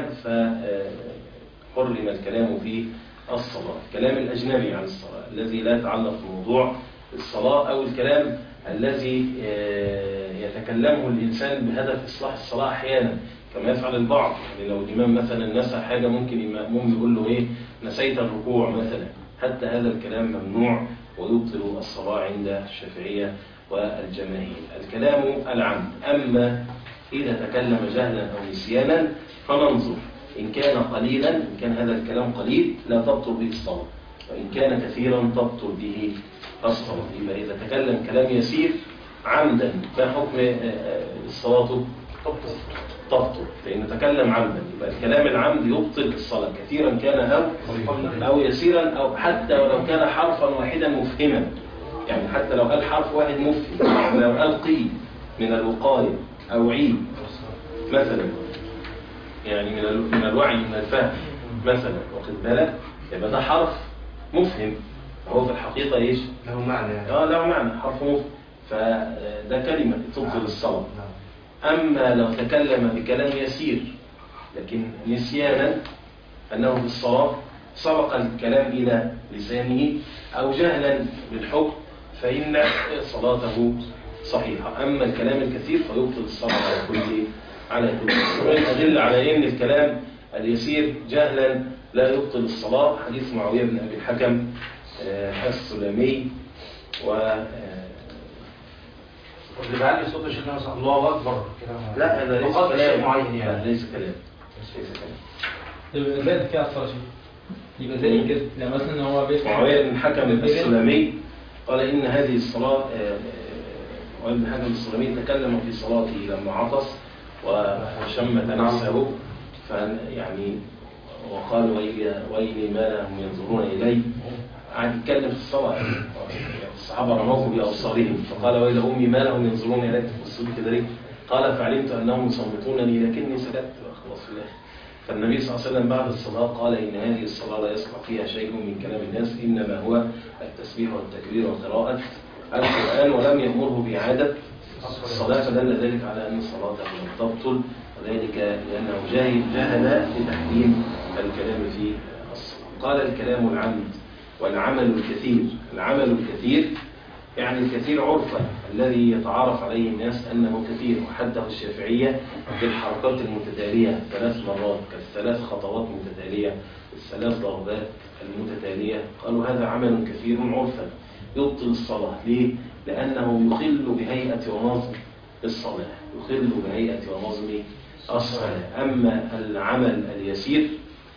فحرم الكلام في الصلاة. الكلام الأجنبي عن الصلاة الذي لا يتعلق بموضوع الصلاة، أو الكلام الذي يتكلمه الإنسان بهدف إصلاح الصلاة أحيانا كما يفعل البعض. يعني لو الإمام مثلا نسى حاجة ممكن المأموم يقول له إيه نسيت الركوع مثلا، حتى هذا الكلام ممنوع ويبطل الصلاة عند الشافعية والجماهير. الكلام العمد. أما إذا تكلم جهلا أو نسيانا فننظر إن كان قليلا، إن كان هذا الكلام قليل لا تبطل به الصلاة، وإن كان كثيرا تبطل به الصلاة. يبقى إذا تكلم كلام يسير عمدا ما حكم الصلاة؟ تبطل، لأنه تكلم عمدا. يبقى الكلام العمد يبطل الصلاة كثيرا كان أو يسيرا، أو حتى ولو كان حرفا واحدا مفهما، يعني حتى لو قال حرف واحد مفهم، لو قال قي من الوقاية أو عيد مثلا، يعني من الوعي من الفهم مثلا، واخد بالك؟ يبقى ده حرف مفهم، هو في الحقيقة ايش؟ له معنى يعني. له معنى، حرف مفهم، فده كلمة تبطل الصلاة. أما لو تكلم بكلام يسير لكن نسيانا أنه في الصلاة سبق الكلام إلى لسانه أو جهلا بالحكم فإن صلاته صحيحة. أما الكلام الكثير فيبطل الصلاة على كل الأدلة على أن الكلام اليسير جهلا لا يبطل الصلاة حديث معاوية بن أبي الحكم السلمي اللي بعلي صوت الشيخ مثلا الله اكبر كده. لا هذا ليس كلام كلام معين يعني. ليس كلام. يبقى زائد كده الصلاة شيء. يبقى زائد كده يعني مثلا هو بيسمع معاوية بن الحكم السلمي قال إن هذه الصلاة معاوية بن الحكم السلمي تكلم في صلاته لما عطس وشمت نفسه فيعني وقال ويلي ما لهم ينظرون إلي. قعد يتكلم في الصلاة يعني الصحابة رموه بأبصارهم فقال ويل أمي ما لهم ينظرون إلي تبصوا كده ليه؟ قال فعلمت أنهم يصمتونني لكني سكت. خلاص في الآخر فالنبي صلى الله عليه وسلم بعد الصلاة قال إن هذه الصلاة لا يصلح فيها شيء من كلام الناس إنما هو التسبيح والتكبير وقراءة القرآن ولم يأمره بإعادة الصلاة فدل ذلك على أن صلاته لم تبطل وذلك لأنه جاهل بتحريم الكلام في الصلاة. قال الكلام العمد والعمل الكثير. العمل الكثير يعني الكثير عرفا الذي يتعارف عليه الناس أنه كثير وحده الشافعية بالحركات المتتالية 3 مرات كالثلاث خطوات متتالية الثلاث ضربات المتتالية قالوا هذا عمل كثير عرفا يبطل الصلاة. ليه؟ لأنه يخل بهيئة ونظم الصلاة يخل بهيئة ونظم الصلاة. أما العمل اليسير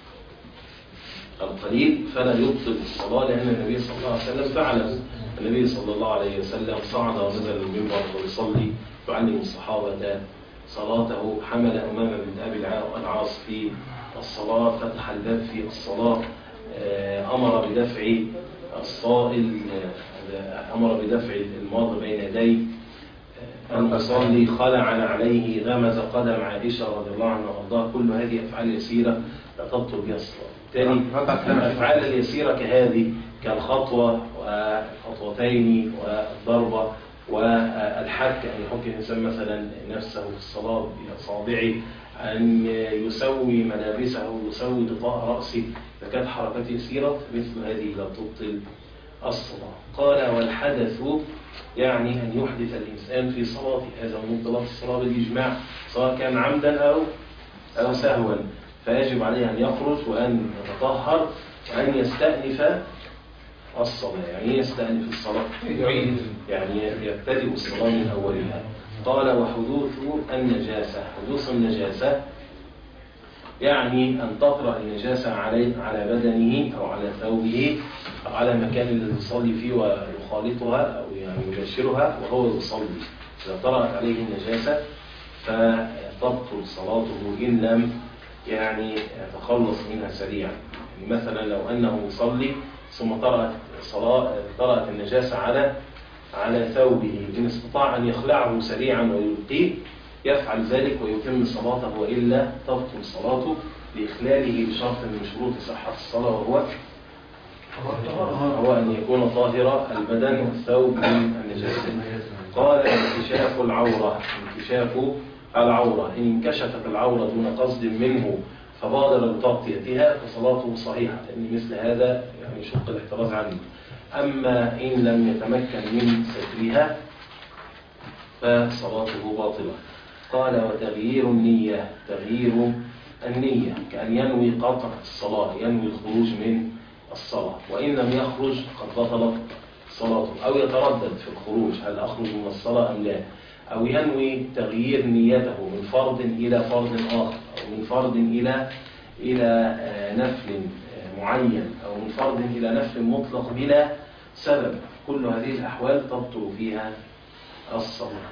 القليل فلا يبطل الصلاة لأن النبي صلى الله عليه وسلم فعله. النبي صلى الله عليه وسلم صعد ونزل المنبر ويصلي يعلم الصحابة صلاته حمل أمامة بن أبي العاص في الصلاة فتح الباب في الصلاة أمر بدفع الصائل أمر بدفع الماضي بين يديه أن يصلي خلع عليه غمز قدم عائشة رضي الله عنها وارضاها. كل هذه أفعال يسيرة لا تبطل بها الصلاة. بالتالي الأفعال اليسيرة كهذه كالخطوة وخطوتين والضربة والحك أن يحك الإنسان مثلا نفسه في الصلاة بأصابعه أن يسوي ملابسه ويسوي غطاء رأسه إذا كانت حركات يسيرة مثل هذه لا تبطل الصلاة. قال والحدث يعني أن يحدث الإنسان في صلاته هذا من مبطلات الصلاة بالإجماع سواء كان عمدا أو سهوا فيجب عليه أن يخرج وأن يتطهر وأن يستأنف الصلاة. يعني يستأنف الصلاة يعني يبتدئ الصلاة من أولها. قال وحدوث النجاسة. حدوث النجاسة يعني أن تطرأ النجاسة على بدنه أو على ثوبه أو على مكان الذي يصلي فيه ويخالطها أو يعني يبشرها وهو يصلي. إذا طرأت عليه النجاسة فتبطل صلاته إن لم يعني يتخلص منها سريعا. يعني مثلا لو أنه يصلي ثم طرأت النجاسة على ثوبه إن استطاع أن يخلعه سريعا ويلقيه يفعل ذلك ويتم صلاته وإلا تبطل صلاته لإخلاله بشرط من شروط صحة الصلاة وهو أن يكون طاهر البدن والثوب من النجاسة. قال انكشاف العورة. انكشاف العورة إن انكشفت العورة دون قصد منه فبادر بتغطيتها فصلاته صحيحة لأن مثل هذا يعني شق الاحتراز عنه. أما إن لم يتمكن من سترها فصلاته باطلة. قال وتغيير النية. تغيير النية كأن ينوي قطع الصلاة ينوي الخروج من الصلاة وإن لم يخرج قد بطلت صلاته أو يتردد في الخروج هل أخرج من الصلاة أم لا أو ينوي تغيير نيته من فرض إلى فرض آخر أو من فرض إلى نفل معين أو من فرض إلى نفل مطلق بلا سبب. كل هذه الأحوال تبطل فيها الصلاة.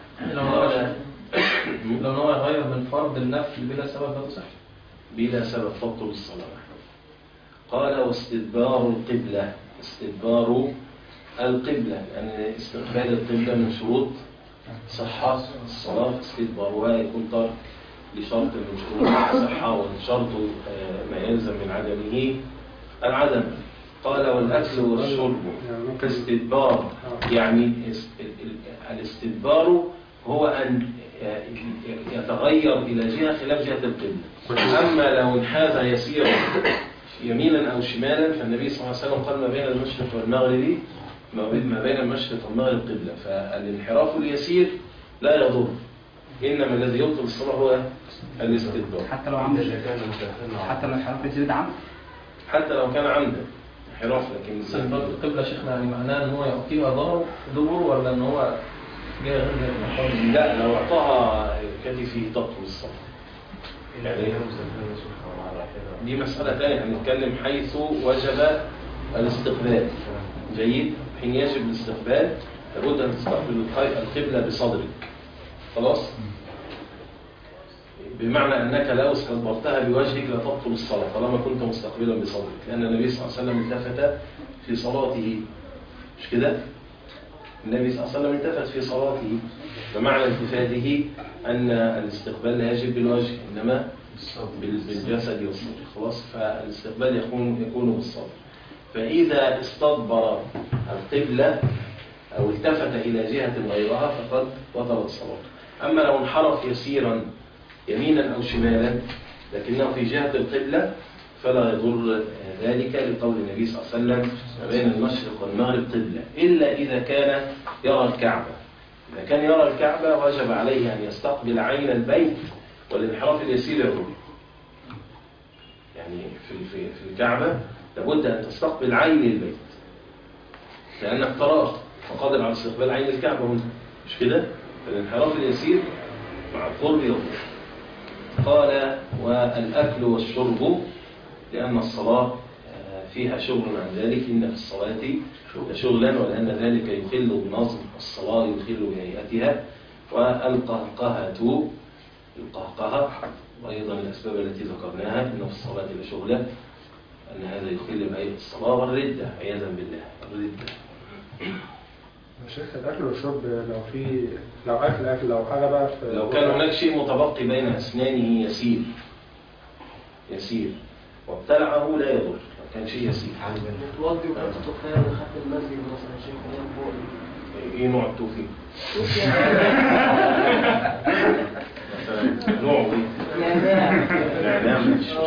لو هو يغير من فرض النفل بلا سبب هذا صح بلا سبب تبطل الصلاة. قال واستدبار القبلة. استدبار القبلة لأن استقبال القبلة من شروط صحة الصلاة استدبارها يكون ترك لشرط من شروط الصحة والشرط ما يلزم من عدمه العدم. قال والأكل والشرب كاستدبار، يعني الاستدبار هو أن يتغير إلى جهة خلاف جهة القبلة. أما لو انحاز يسيرا يمينا أو شمالا فالنبي صلى الله عليه وسلم قال ما بين المشرق والمغرب ما بين المشرق والمغرب قبلة، فالانحراف اليسير لا يضر، إنما الذي يبطل الصلاة هو الاستدبار. حتى لو عمد، حتى لو الحرف يزيد عمد، حتى لو كان عمدا انحراف. لكن استدبار القبلة شيخنا يعني معناه ان هو يعطيها ظهره دبر ولا ان هو جاي غير المحرم؟ لا، لو أعطاها كتفه تبطل الصلاة. يعني دي مسألة تانية، هنتكلم حيث وجب الاستقبال. جيد، حين يجب الاستقبال لابد أن تستقبل القبلة بصدرك. خلاص؟ بمعنى أنك لو استدبرتها بوجهك لا تبطل الصلاة طالما كنت مستقبلا بصدرك، لأن النبي صلى الله عليه وسلم التفت في صلاته، مش كده؟ النبي صلى الله عليه وسلم التفت في صلاته، فمعنى التفاته أن الاستقبال لا يجب بالوجه إنما بالجسد والصدر. خلاص، فالاستقبال يكون بالصدر. فإذا استدبر القبلة أو التفت إلى جهة غيرها فقد بطلت الصلاة. أما لو انحرف يسيرا يمينا أو شمالا لكنه في جهة القبلة فلا يضر ذلك، لقول النبي صلى الله عليه وسلم ما بين المشرق والمغرب قبلة، إلا إذا كان يرى الكعبة. إذا كان يرى الكعبة وجب عليه أن يستقبل عين البيت، والانحراف اليسير يضر. يعني في الكعبة لابد أن تستقبل عين البيت لأنك تراه فقادر على استقبال عين الكعبة هنا، مش كده؟ فالانحراف اليسير مع القرب يضر. قال والأكل والشرب لأن الصلاة فيها شغل عن ذلك، إن في الصلاة شغلا، ولأن ذلك يخل بنظم الصلاة يخل بهيئتها. والقهقهة وأيضا الأسباب التي ذكرناها إن في الصلاة لشغلا، أن هذا يخل بهيئة الصلاة. والردة عياذا بالله الردة. شيخ الأكل والشرب لو أكل لو حاجة بقى لو كان هناك شيء متبقي بين أسنانه يسير وابتلعه لا يضر، لو كان شيء يسير. توضي وكنت تخيل خدت المسجد مثلا شيخ فوق ايه نوع التوفيق؟ مثلا نوع نعناع.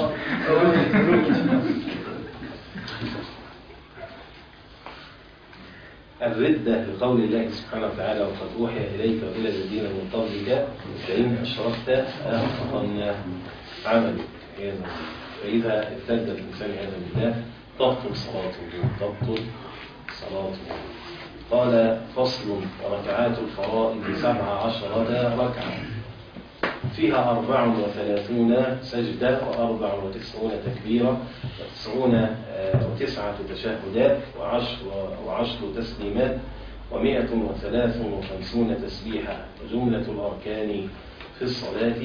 الردة لقول الله سبحانه وتعالى وقد أوحي إليك وإلى الذين من قبلك فإن أشركت لأحبطن عملك. فإذا ارتد الإنسان عياذا بالله تبطل صلاته. قال فصل وركعات الفرائض 17 ركعة فيها 34 سجدة و94 تكبيرة و9 تشهدات وعشر تسليمات و153 تسبيحة. وجملة الأركان في الصلاة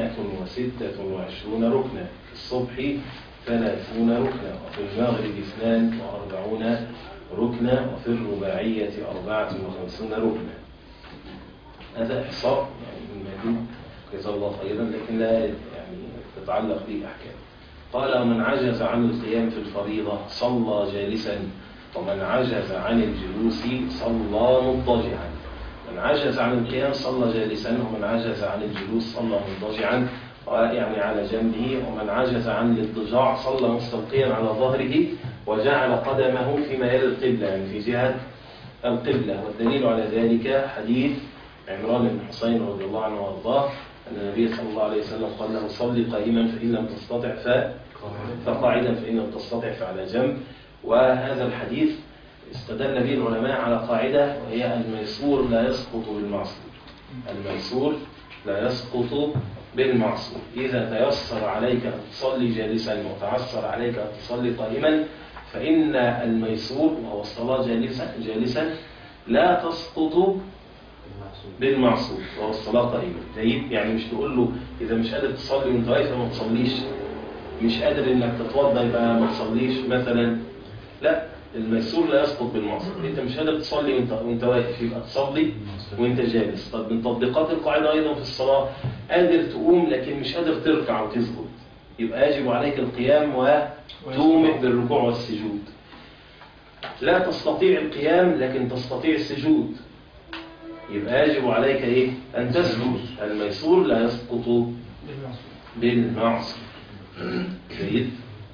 126 ركنا، في الصبح 30 ركنا، وفي المغرب 42 ركنا، وفي الرباعية 54 ركنا. هذا إحصاء يعني جزاه الله خيرا، لكن لا يعني تتعلق به أحكام. قال ومن عجز عن القيام في الفريضة صلى جالسا، ومن عجز عن الجلوس صلى مضطجعا. من عجز عن القيام صلى جالسا، ومن عجز عن الجلوس صلى مضطجعا يعني على جنبه، ومن عجز عن الاضطجاع صلى مستلقيا على ظهره وجعل قدمه فيما يلي القبلة يعني في جهة القبلة. والدليل على ذلك حديث عمران بن حسين رضي الله عنه وارضاه أن النبي صلى الله عليه وسلم قال له صلي قائما فإن لم تستطع فقاعدا فإن لم تستطع فعلى جنب. وهذا الحديث استدل به العلماء على قاعدة، وهي الميسور لا يسقط بالمعصور. الميسور لا يسقط بالمعصور. إذا تيسر عليك أن تصلي جالسا وتعسر عليك أن تصلي قائما فإن الميسور وهو الصلاة جالسا لا تسقط بالمعصور وهو الصلاة قائما. جيد، يعني مش تقول له إذا مش قادر تصلي وانت واقف ما تصليش، مش قادر إنك تتوضى يبقى ما تصليش مثلا، لا، الميسور لا يسقط بالمعصر. انت مش قادر تصلي وانت واقف، يبقى تصلي وانت جالس. طب من تطبيقات القاعده ايضا في الصلاه، قادر تقوم لكن مش قادر تركع وتسجد، يبقى يجب عليك القيام وتومئ بالركوع والسجود. لا تستطيع القيام لكن تستطيع السجود، يبقى يجب عليك ايه؟ ان تسجد. الميسور لا يسقط بالمعصر. جيد.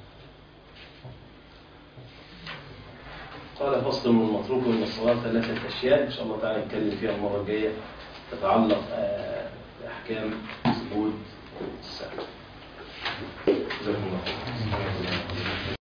قال فصل من المتروك من الصلاة 3 أشياء إن شاء الله تعالى نتكلم فيها المرة الجاية، تتعلق بأحكام سجود السهو.